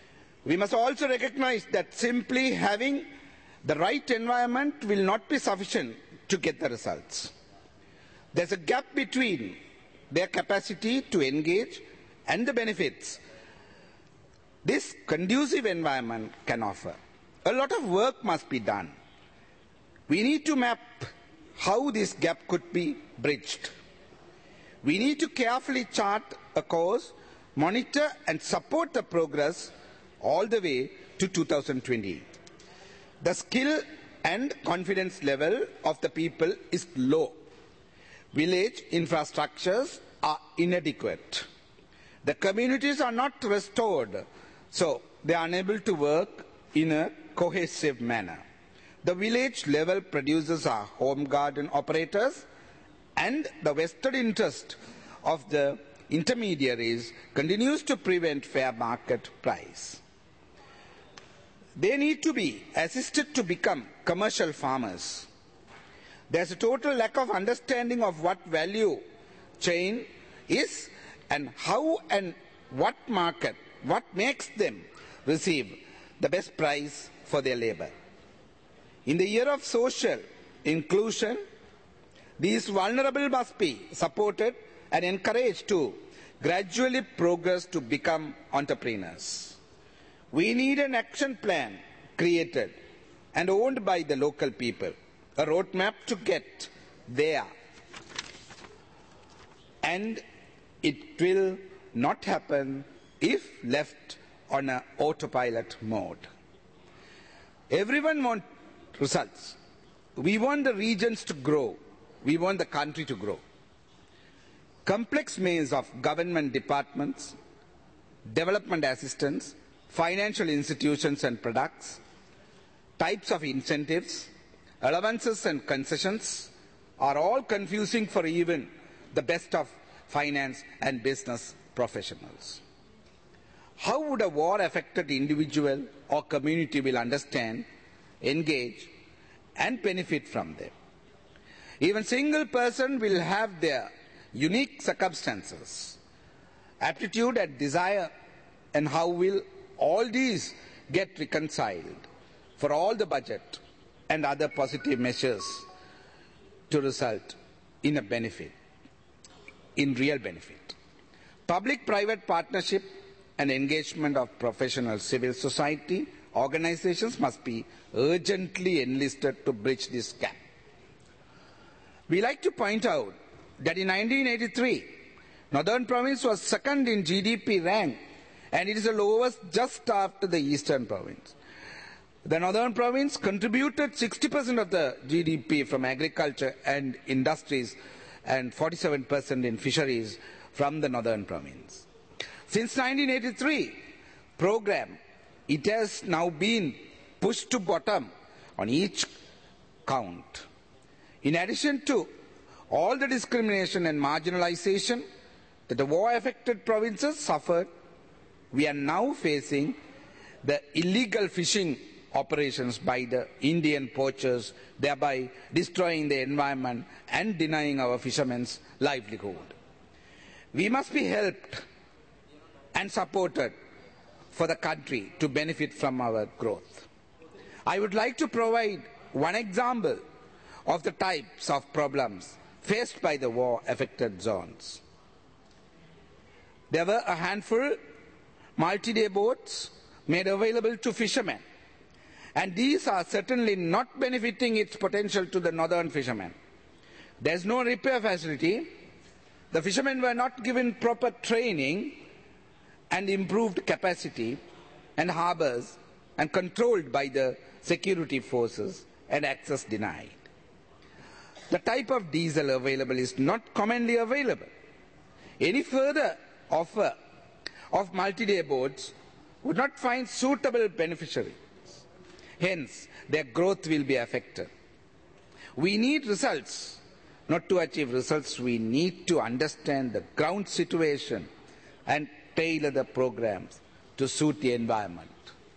We must also recognize that simply having the right environment will not be sufficient to get the results. There's a gap between their capacity to engage and the benefits this conducive environment can offer. A lot of work must be done. We need to map how this gap could be bridged. We need to carefully chart a course, monitor and support the progress all the way to 2020. The skill and confidence level of the people is low. Village infrastructures are inadequate. The communities are not restored, so they are unable to work in a cohesive manner. The village level producers are home garden operators, and the vested interest of the intermediaries continues to prevent fair market price. They need to be assisted to become commercial farmers. There is a total lack of understanding of what value chain is and how and what market, what makes them receive the best price for their labor. In the year of social inclusion, these vulnerable must be supported and encouraged to gradually progress to become entrepreneurs. We need an action plan created and owned by the local people, a roadmap to get there. And it will not happen if left on an autopilot mode. Everyone wants results. We want the regions to grow. We want the country to grow. Complex maze of government departments, development assistance, financial institutions and products, types of incentives, allowances and concessions are all confusing for even the best of finance and business professionals. How would a war-affected individual or community will understand, engage and benefit from them? Even single person will have their unique circumstances, aptitude and desire, and how will all these get reconciled for all the budget and other positive measures to result in a benefit, in real benefit. Public-private partnership and engagement of professional civil society organizations must be urgently enlisted to bridge this gap. We like to point out that in 1983, Northern Province was second in GDP rank, and it is the lowest just after the Eastern Province. The Northern Province contributed 60% of the GDP from agriculture and industries and 47% in fisheries from the Northern Province. Since 1983 program, it has now been pushed to bottom on each count. In addition to all the discrimination and marginalization that the war-affected provinces suffered, we are now facing the illegal fishing operations by the Indian poachers, thereby destroying the environment and denying our fishermen's livelihood. We must be helped and supported for the country to benefit from our growth. I would like to provide one example of the types of problems faced by the war-affected zones. There were a handful multi-day boats made available to fishermen, and these are certainly not benefiting its potential to the northern fishermen. There is no repair facility, the fishermen were not given proper training and improved capacity and harbours and controlled by the security forces and access denied. The type of diesel available is not commonly available. Any further offer of multi-day boats would not find suitable beneficiaries. Hence, their growth will be affected. We need results. Not to achieve results, we need to understand the ground situation and tailor the programs to suit the environment.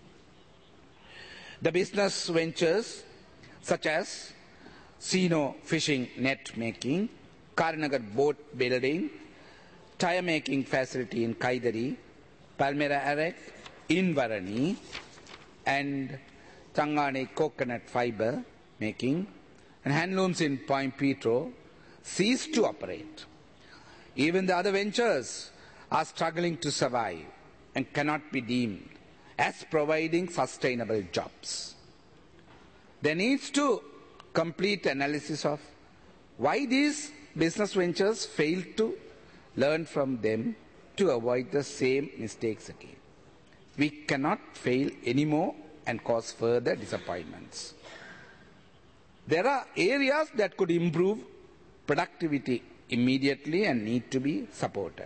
The business ventures such as Sino fishing net making, Karanagar boat building, tire making facility in Kaidari, Palmyra Arek, in Varani and Tangane coconut fiber making and handlooms in Point Petro ceased to operate. Even the other ventures are struggling to survive and cannot be deemed as providing sustainable jobs. There needs to complete analysis of why these business ventures failed to learn from them to avoid the same mistakes again. We cannot fail anymore and cause further disappointments. There are areas that could improve productivity immediately and need to be supported.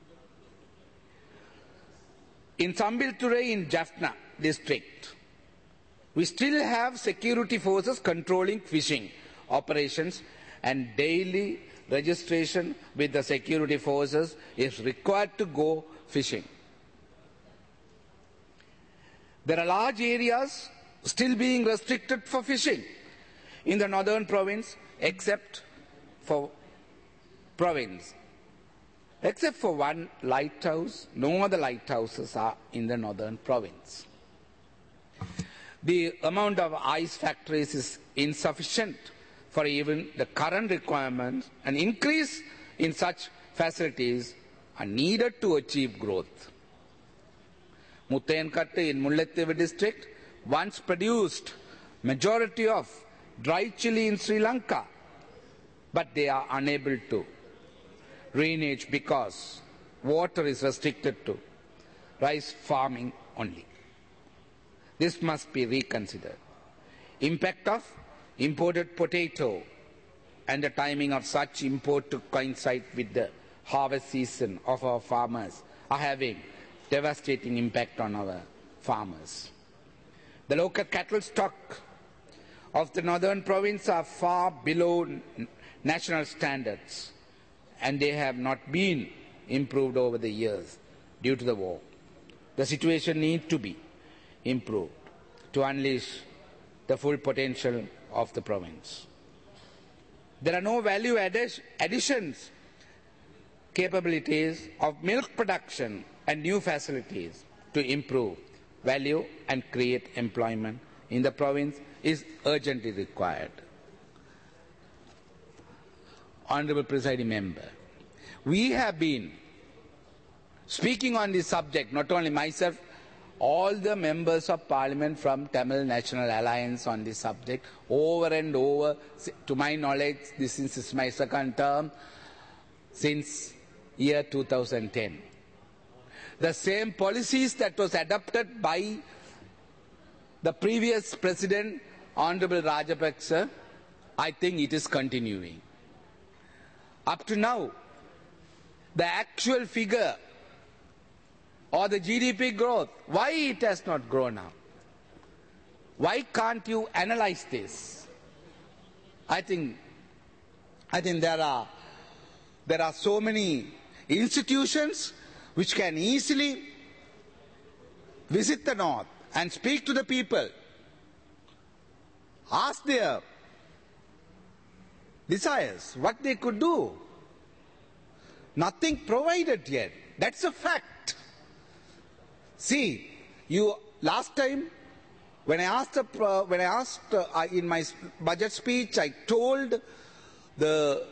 In Sambilture in Jaffna district, we still have security forces controlling fishing operations, and daily registration with the security forces is required to go fishing. There are large areas still being restricted for fishing in the northern province, except for one lighthouse. No other lighthouses are in the northern province. The amount of ice factories is insufficient for even the current requirements. An increase in such facilities are needed to achieve growth. Muthenkatte in Mullaitivu district once produced majority of dry chili in Sri Lanka, but they are unable to drainage because water is restricted to rice farming only. This must be reconsidered. Impact of imported potato and the timing of such import to coincide with the harvest season of our farmers are having devastating impact on our farmers. The local cattle stock of the northern province are far below national standards, and they have not been improved over the years due to the war. The situation needs to be improved to unleash the full potential of the province. There are no value additions capabilities of milk production and new facilities to improve value and create employment in the province is urgently required. Honourable Presiding Member, we have been speaking on this subject, not only myself, all the members of Parliament from Tamil National Alliance on this subject, over and over. To my knowledge, this is my second term since year 2010. The same policies that was adopted by the previous President, Honourable Rajapaksa, I think it is continuing. Up to now, the actual figure or the GDP growth, why it has not grown up? Why can't you analyze this? I think there are so many institutions which can easily visit the north and speak to the people, ask their desires, what they could do. Nothing provided yet. That's a fact. See, last time when I asked in my budget speech, I told the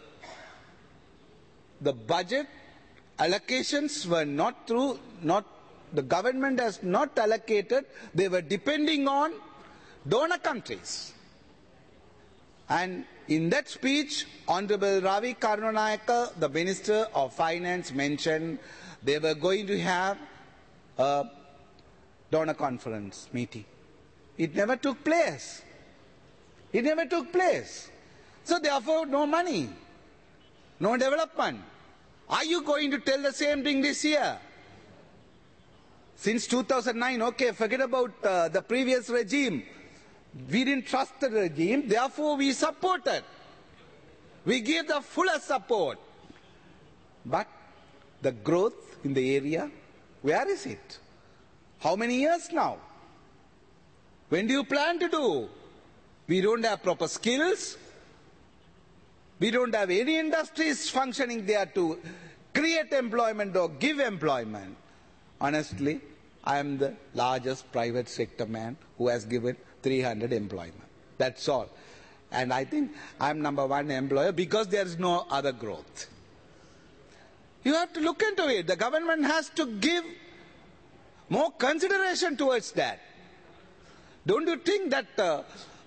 budget allocations were the government has not allocated, they were depending on donor countries. And in that speech, Honourable Ravi Karunanayake, the Minister of Finance, mentioned they were going to have a donor conference meeting. It never took place. It never took place. So therefore, no money, no development. Are you going to tell the same thing this year? Since 2009, okay, forget about the previous regime. We didn't trust the regime, therefore we supported. We gave the fullest support. But the growth in the area, where is it? How many years now? When do you plan to do? We don't have proper skills. We don't have any industries functioning there to create employment or give employment. Honestly, I am the largest private sector man who has given 300 employment. That's all. And I think I'm number one employer because there is no other growth. You have to look into it. The government has to give more consideration towards that. Don't you think that,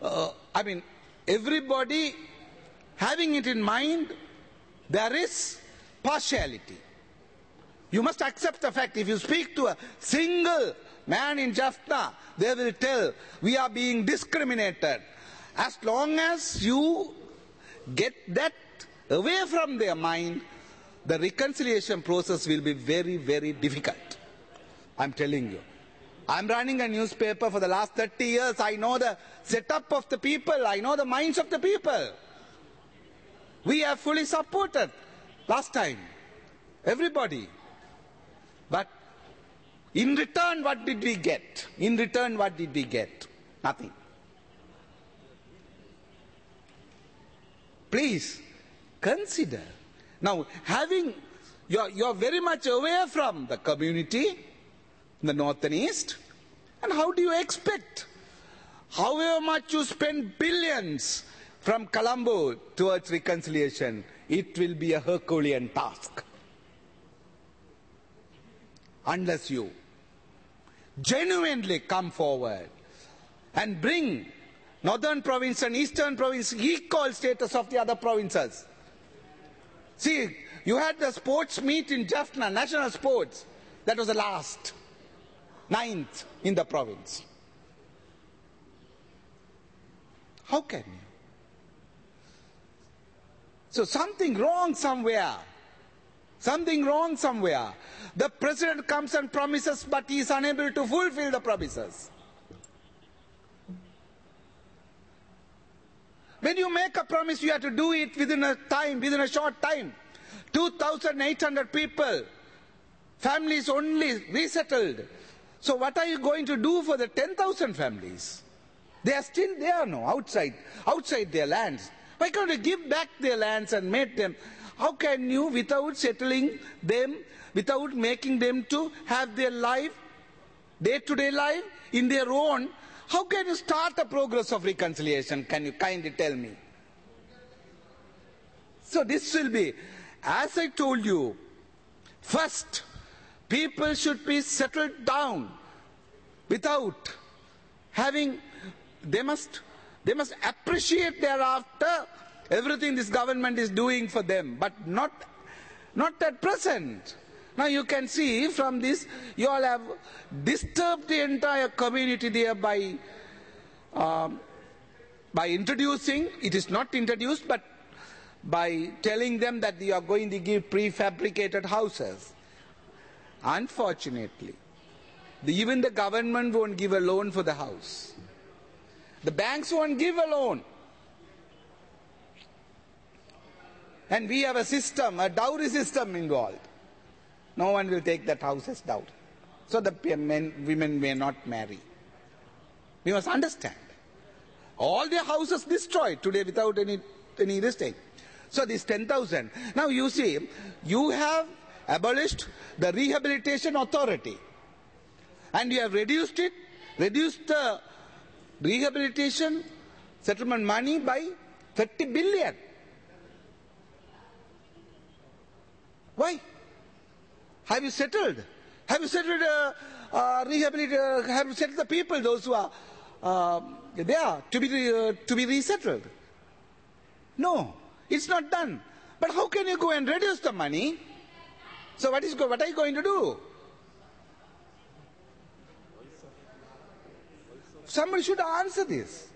everybody having it in mind, there is partiality. You must accept the fact, if you speak to a single man in Jaffna, they will tell, we are being discriminated. As long as you get that away from their mind, the reconciliation process will be very, very difficult. I'm telling you. I'm running a newspaper for the last 30 years. I know the setup of the people. I know the minds of the people. We have fully supported last time. Everybody. But in return, what did we get? In return, what did we get? Nothing. Please consider. Now, you're very much away from the community, the north and east, and how do you expect, however much you spend billions from Colombo towards reconciliation, it will be a Herculean task. Unless you genuinely come forward and bring northern province and eastern province equal status of the other provinces. See, you had the sports meet in Jaffna, national sports. That was the last, 9th in the province. How can you? So something wrong somewhere. Something wrong somewhere. The president comes and promises, but he is unable to fulfill the promises. When you make a promise, you have to do it within a short time. 2,800 people, families only resettled. So what are you going to do for the 10,000 families? They are still there now, outside their lands. Why can't you give back their lands and make them? How can you, without settling them, without making them to have their life, day-to-day life, in their own, how can you start a progress of reconciliation? Can you kindly tell me? So this will be, as I told you, first, people should be settled down without having, they must appreciate thereafter everything this government is doing for them, but not at present. Now you can see from this, you all have disturbed the entire community there by introducing, it is not introduced, but by telling them that you are going to give prefabricated houses. Unfortunately, even the government won't give a loan for the house. The banks won't give a loan. And we have a system, a dowry system involved. No one will take that house as dowry. So the women may not marry. We must understand. All their houses destroyed today without any mistake. So this 10,000. Now you see, you have abolished the rehabilitation authority. And you have reduced the rehabilitation settlement money by 30 billion. Why? Have you settled? Have you settled have you settled the people, those who are there to be resettled? No, it's not done. But how can you go and reduce the money? So what are you going to do? Somebody should answer this.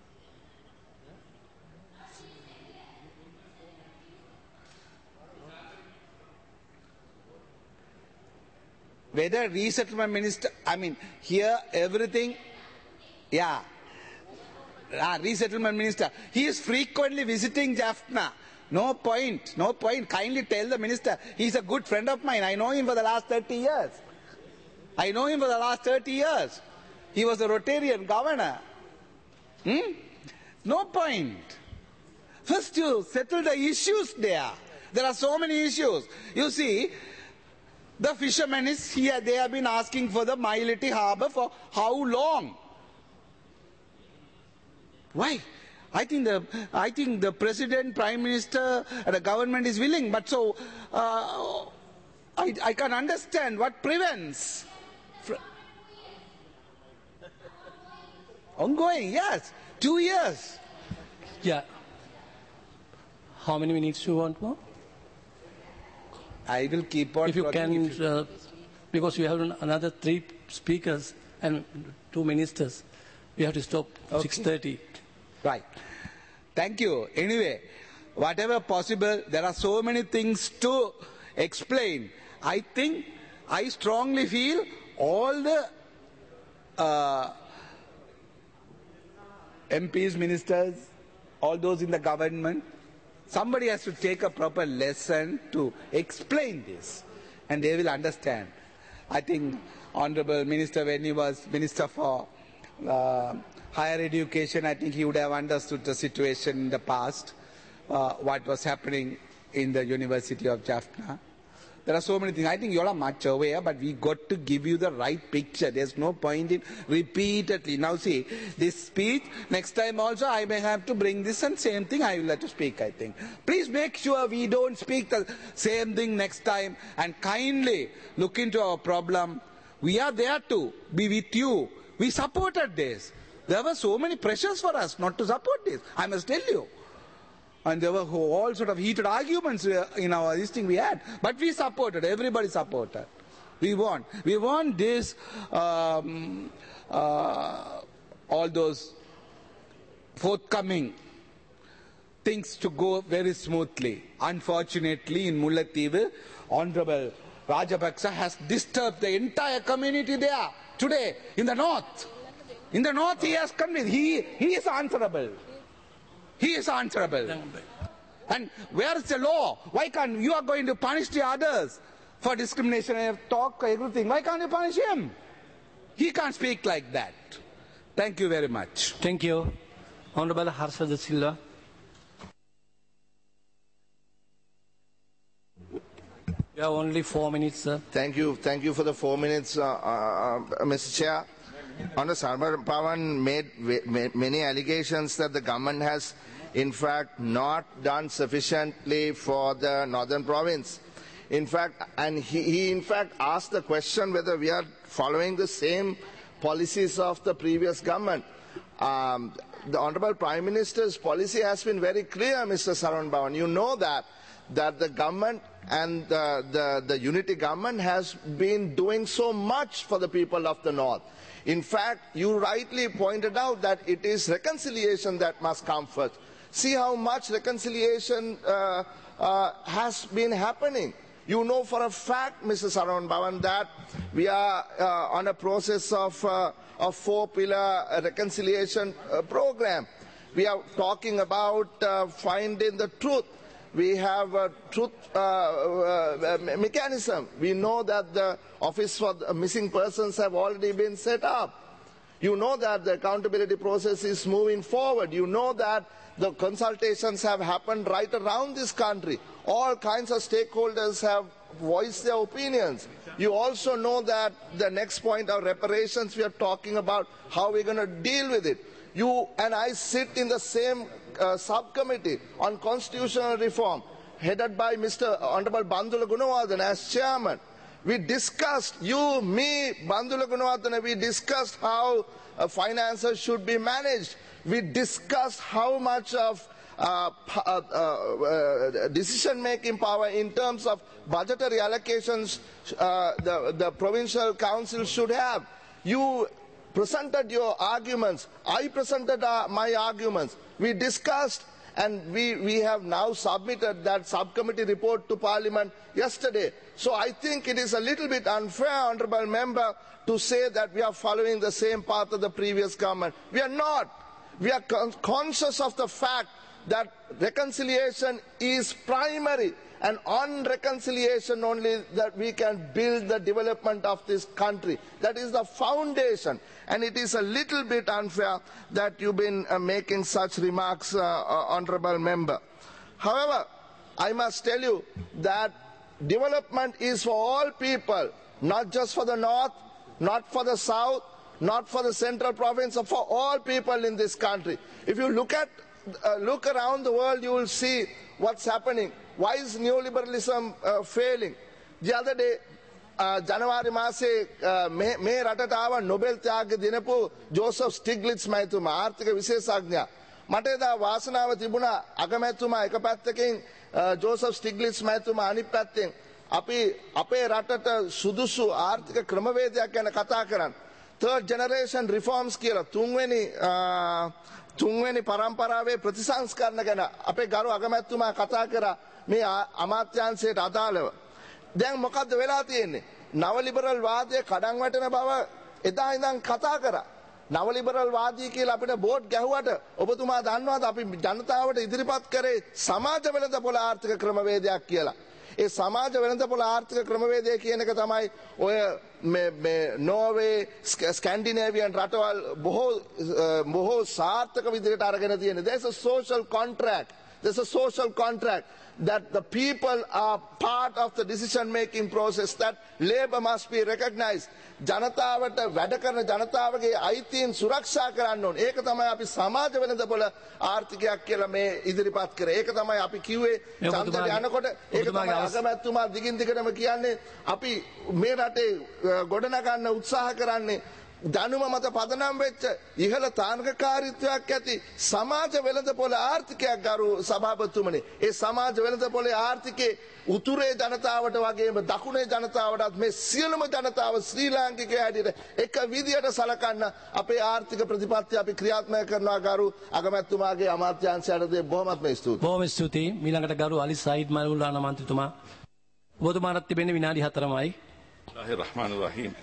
Whether resettlement minister, here everything, resettlement minister, he is frequently visiting Jaffna. No point. Kindly tell the minister, he is a good friend of mine. I know him for the last 30 years. He was a Rotarian governor. No point. First you settle the issues there. There are so many issues. You see, The fishermen is here. They have been asking for the Maileti harbour for how long? Why? I think the president, prime minister, and the government is willing, but so I can understand what prevents. Ongoing, yes, 2 years. Yeah. How many minutes you want more? I will keep on. If you talking can, because we have another 3 speakers and 2 ministers, we have to stop 6:30. Right. Thank you. Anyway, whatever possible, there are so many things to explain. I strongly feel all the MPs, ministers, all those in the government, somebody has to take a proper lesson to explain this, and they will understand. I think Honorable Minister, when he was Minister for Higher Education, I think he would have understood the situation in the past, what was happening in the University of Jaffna. There are so many things. I think you all are much aware, but we got to give you the right picture. There's no point in repeatedly. Now see, this speech, next time also I may have to bring this and same thing I will have to speak, I think. Please make sure we don't speak the same thing next time, and kindly look into our problem. We are there to be with you. We supported this. There were so many pressures for us not to support this, I must tell you. And there were all sort of heated arguments in our this thing we had. But we supported, everybody supported. We want this, all those forthcoming things to go very smoothly. Unfortunately, in Mullaitivu, Honorable Rajapaksa has disturbed the entire community there today in the north. In the north he has convinced. He is answerable. He is answerable. And where is the law? Why can't you are going to punish the others for discrimination and talk everything? Why can't you punish him? He can't speak like that. Thank you very much. Thank you. Honorable Harsha Da Silva. You have only 4 minutes, sir. Thank you for the 4 minutes, Mr. Chair. Honorable Sarma Pawan made many allegations that the government has in fact not done sufficiently for the northern province. In fact, and he in fact asked the question whether we are following the same policies of the previous government. The Honorable Prime Minister's policy has been very clear, Mr. Saran Bhawan. You know that the government and the unity government has been doing so much for the people of the north. In fact, you rightly pointed out that it is reconciliation that must come first. See how much reconciliation has been happening. You know for a fact, Mr. Saran Bhawan, that we are on a process of 4-pillar reconciliation program. We are talking about finding the truth. We have a truth mechanism. We know that the Office for Missing Persons have already been set up. You know that the accountability process is moving forward. You know that the consultations have happened right around this country. All kinds of stakeholders have voiced their opinions. You also know that the next point of reparations, we are talking about how we're going to deal with it. You and I sit in the same subcommittee on constitutional reform, headed by Mr. Honorable Bandula Gunawardena as chairman. We discussed, you, me, Bandula Gunawardena, we discussed how finances should be managed. We discussed how much of decision-making power in terms of budgetary allocations the provincial council should have. You presented your arguments. I presented my arguments. We discussed, and we have now submitted that subcommittee report to Parliament yesterday. So I think it is a little bit unfair, Honourable Member, to say that we are following the same path of the previous government. We are not. We are conscious of the fact that reconciliation is primary, and on reconciliation only that we can build the development of this country. That is the foundation, and it is a little bit unfair that you've been making such remarks, Honourable Member. However, I must tell you that development is for all people, not just for the north, not for the south, not for the central province, or for all people in this country. If you look around the world, you will see what's happening. Why is neoliberalism failing? The other day, ජනවාරි මාසේ මේ රටට ආව Nobel ත්‍යාග දිනපු Joseph ස්ටිග්ලිට්ස් මහතුමා ආර්ථික විශේෂඥයා. මට එදා වාසනාව තිබුණා අගමැතිතුමා එක පැත්තකින් ජෝසප් ස්ටිග්ලිට්ස් මහතුමා අනිත් පැත්තෙන් අපි අපේ රටට සුදුසු ආර්ථික ක්‍රමවේදයක් ගැන කතා කරන්න. third generation reforms කියලා තුන්වෙනි පරම්පරාවේ ප්‍රතිසංස්කරණ ගැන අපේ ගරු අගමැතිතුමා කතා කරා මේ අමාත්‍යාංශයට අදාළව. දැන් මොකද්ද වෙලා තියෙන්නේ? නව ලිබරල් වාදයේ කඩන් වැටෙන බව එදා ඉඳන් කතා කරා. නව ලිබරල් වාදී කියලා අපිට බෝඩ් ගැහුවට ඔබතුමා දන්නවද අපි ජනතාවට ඉදිරිපත් කරේ සමාජ වෙළඳපොළ ආර්ථික ක්‍රමවේදයක් කියලා. ඒ සමාජ වෙළඳපොළ ආර්ථික ක්‍රමවේදය කියන එක තමයි ඔය මේ නෝර්වේ ස්කැන්ඩිනේවියන් රටවල් බොහෝ සාර්ථක විදිහට අරගෙන තියෙන්නේ. There's a social contract. There's a social contract that the people are part of the decision making process, that labor must be recognized. ජනතාවට වැඩ කරන ජනතාවගේ අයිතීන් සුරක්ෂා කරන්න ඕන. ඒක තමයි අපි සමාජ වෙළඳපොළ ආර්ථිකයක් කියලා මේ ඉදිරිපත් කරේ. ඒක තමයි අපි කිව්වේ ඡන්දය යනකොට. ඒක තමයි අගමැතිතුමා දිගින් දිගටම කියන්නේ අපි මේ රටේ ගොඩනගන්න උත්සාහ කරන්නේ දැනුම මත පදනම් වෙච්ච ඉහළ තාර්කිකකාරීත්වයක් ඇති සමාජ වෙළඳපොළ ආර්ථිකයක් ගරු සභාපතිතුමනි. ඒ සමාජ වෙළඳපොළේ ආර්ථිකේ උතුරේ ජනතාවට වගේම දකුණේ ජනතාවටත් මේ සියලුම ජනතාව ශ්‍රී ලාංකිකයෝ හැටියට එක විදියට සලකන්න අපේ ආර්ථික ප්‍රතිපත්ති අපි ක්‍රියාත්මක කරනවා ගරු අගමැතිතුමාගේ අමාත්‍යාංශයට බොහොමත්ම ස්තුතියි. බොහොම ස්තුතියි. ඊළඟට ගරු අලි සයිඩ් මල්ලාන මන්ත්‍රීතුමා. ඔබතුමාට තිබෙන්නේ විනාඩි 4යි. රහ්මාන් රහීම්.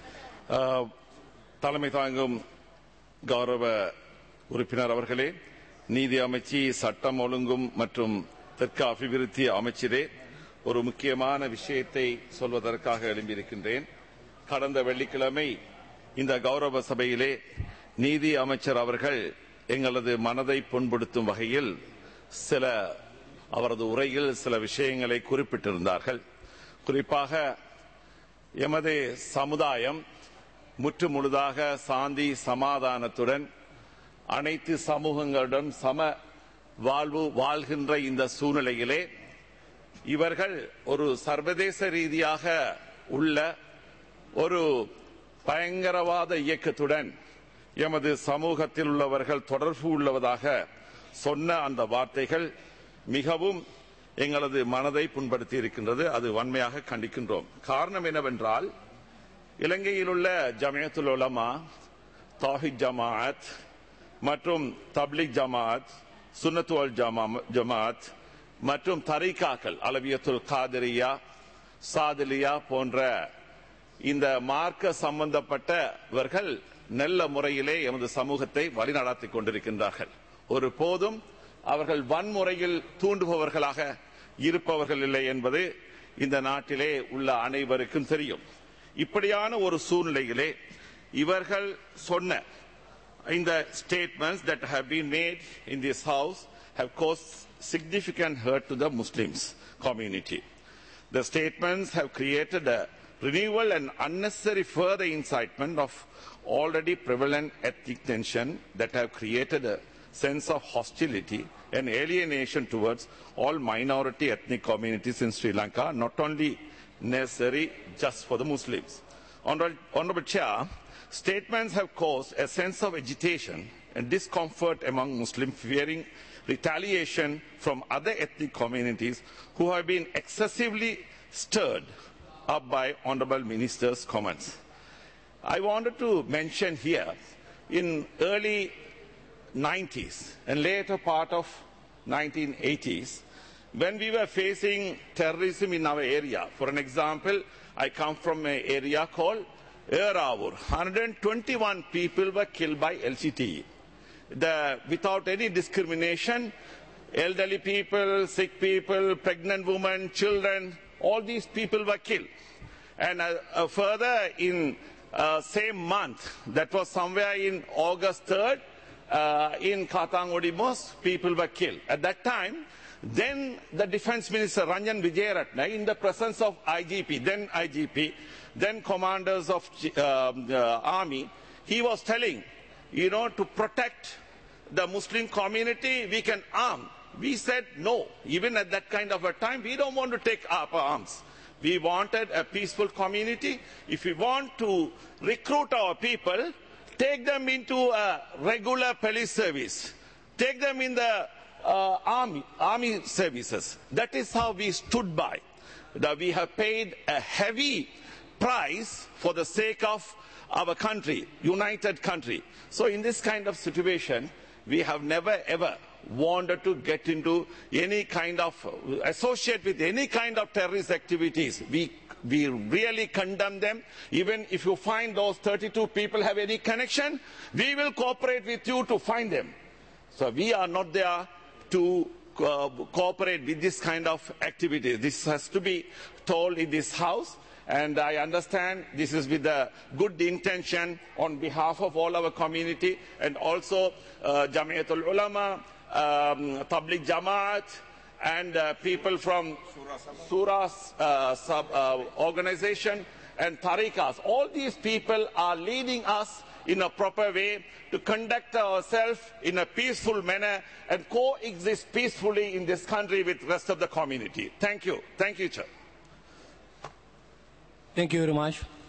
தலைமை தாங்கும் கௌரவ உறுப்பினர் அவர்களே, நீதி அமைச்சு, சட்டம் ஒழுங்கும் மற்றும் தெற்கு அபிவிருத்தி அமைச்சரே, ஒரு முக்கியமான விஷயத்தை சொல்வதற்காக எழும்பியிருக்கின்றேன். கடந்த வெள்ளிக்கிழமை இந்த கௌரவ சபையிலே நீதி அமைச்சர் அவர்கள் எங்களது மனதை புண்படுத்தும் வகையில் அவரது உரையில் சில விஷயங்களை குறிப்பிட்டிருந்தார்கள். குறிப்பாக எமது சமுதாயம் முற்று முழுதாக சாந்தி சமாதானத்துடன் அனைத்து சமூகங்களுடன் சம வாழ்வு வாழ்கின்ற இந்த சூழ்நிலையிலே இவர்கள் ஒரு சர்வதேச ரீதியாக உள்ள ஒரு பயங்கரவாத இயக்கத்துடன் எமது சமூகத்தில் உள்ளவர்கள் தொடர்பு உள்ளதாக சொன்ன அந்த வார்த்தைகள் மிகவும் எங்களது மனதை புண்படுத்தி இருக்கின்றது. அது வன்மையாக கண்டிக்கின்றோம். காரணம் என்னவென்றால், இலங்கையில் உள்ள ஜமியத்துல் உலமா, தௌஹீத் ஜமாஅத் மற்றும் தப்லீக் ஜமாஅத், சுன்னத் வல் ஜமாஅத் மற்றும் தரீகாக்கள், அலவியத்துல் காதிரியா, சாதிலியா போன்ற இந்த மார்க்க சம்பந்தப்பட்டவர்கள் நல்ல முறையிலே எமது சமூகத்தை வழிநடத்தி கொண்டிருக்கின்றார்கள். ஒரு போதும் அவர்கள் வன்முறையில் தூண்டுபவர்களாக இருப்பவர்கள் இல்லை என்பது இந்த நாட்டிலே உள்ள அனைவருக்கும் தெரியும். இப்படியான ஒரு சூழ்நிலையிலே இவர்கள் சொன்ன இந்த statements that have been made in this house have caused significant hurt to the Muslims community. The statements have created a renewal and unnecessary further incitement of already prevalent ethnic tension that have created a sense of hostility and alienation towards all minority ethnic communities in Sri Lanka, not only necessary just for the Muslims. Honorable Chair, statements have caused a sense of agitation and discomfort among Muslims, fearing retaliation from other ethnic communities who have been excessively stirred up by Honorable Minister's comments. I wanted to mention here, in early 90s and later part of 1980s, when we were facing terrorism in our area. For an example, I come from an area called Eravur. 121 people were killed by LCTE. Without any discrimination, elderly people, sick people, pregnant women, children, all these people were killed. And further, in same month, that was somewhere in August 3rd, in Katangodi Mosque, people were killed. At that time, Then the Defence Minister Ranjan Wijeyaratne, in the presence of IGP, then commanders of army, he was telling, to protect the Muslim community, we can arm. We said no. Even at that kind of a time, we don't want to take up arms. We wanted a peaceful community. If we want to recruit our people, take them into a regular police service. Take them in the army services. That is how we stood by. That we have paid a heavy price for the sake of our country, united country. So in this kind of situation, we have never ever wanted to get into any kind of associate with any kind of terrorist activities. We really condemn them. Even if you find those 32 people have any connection, we will cooperate with you to find them. So we are not there to cooperate with this kind of activity. This has to be told in this house. And I understand this is with a good intention on behalf of all our community and also Jamiatul Ulama, Tabligh Jamaat, and people from Surah's organization and Tariqas. All these people are leading us in a proper way to conduct ourselves in a peaceful manner and coexist peacefully in this country with the rest of the community. Thank you. Thank you, Chair. Thank you very much.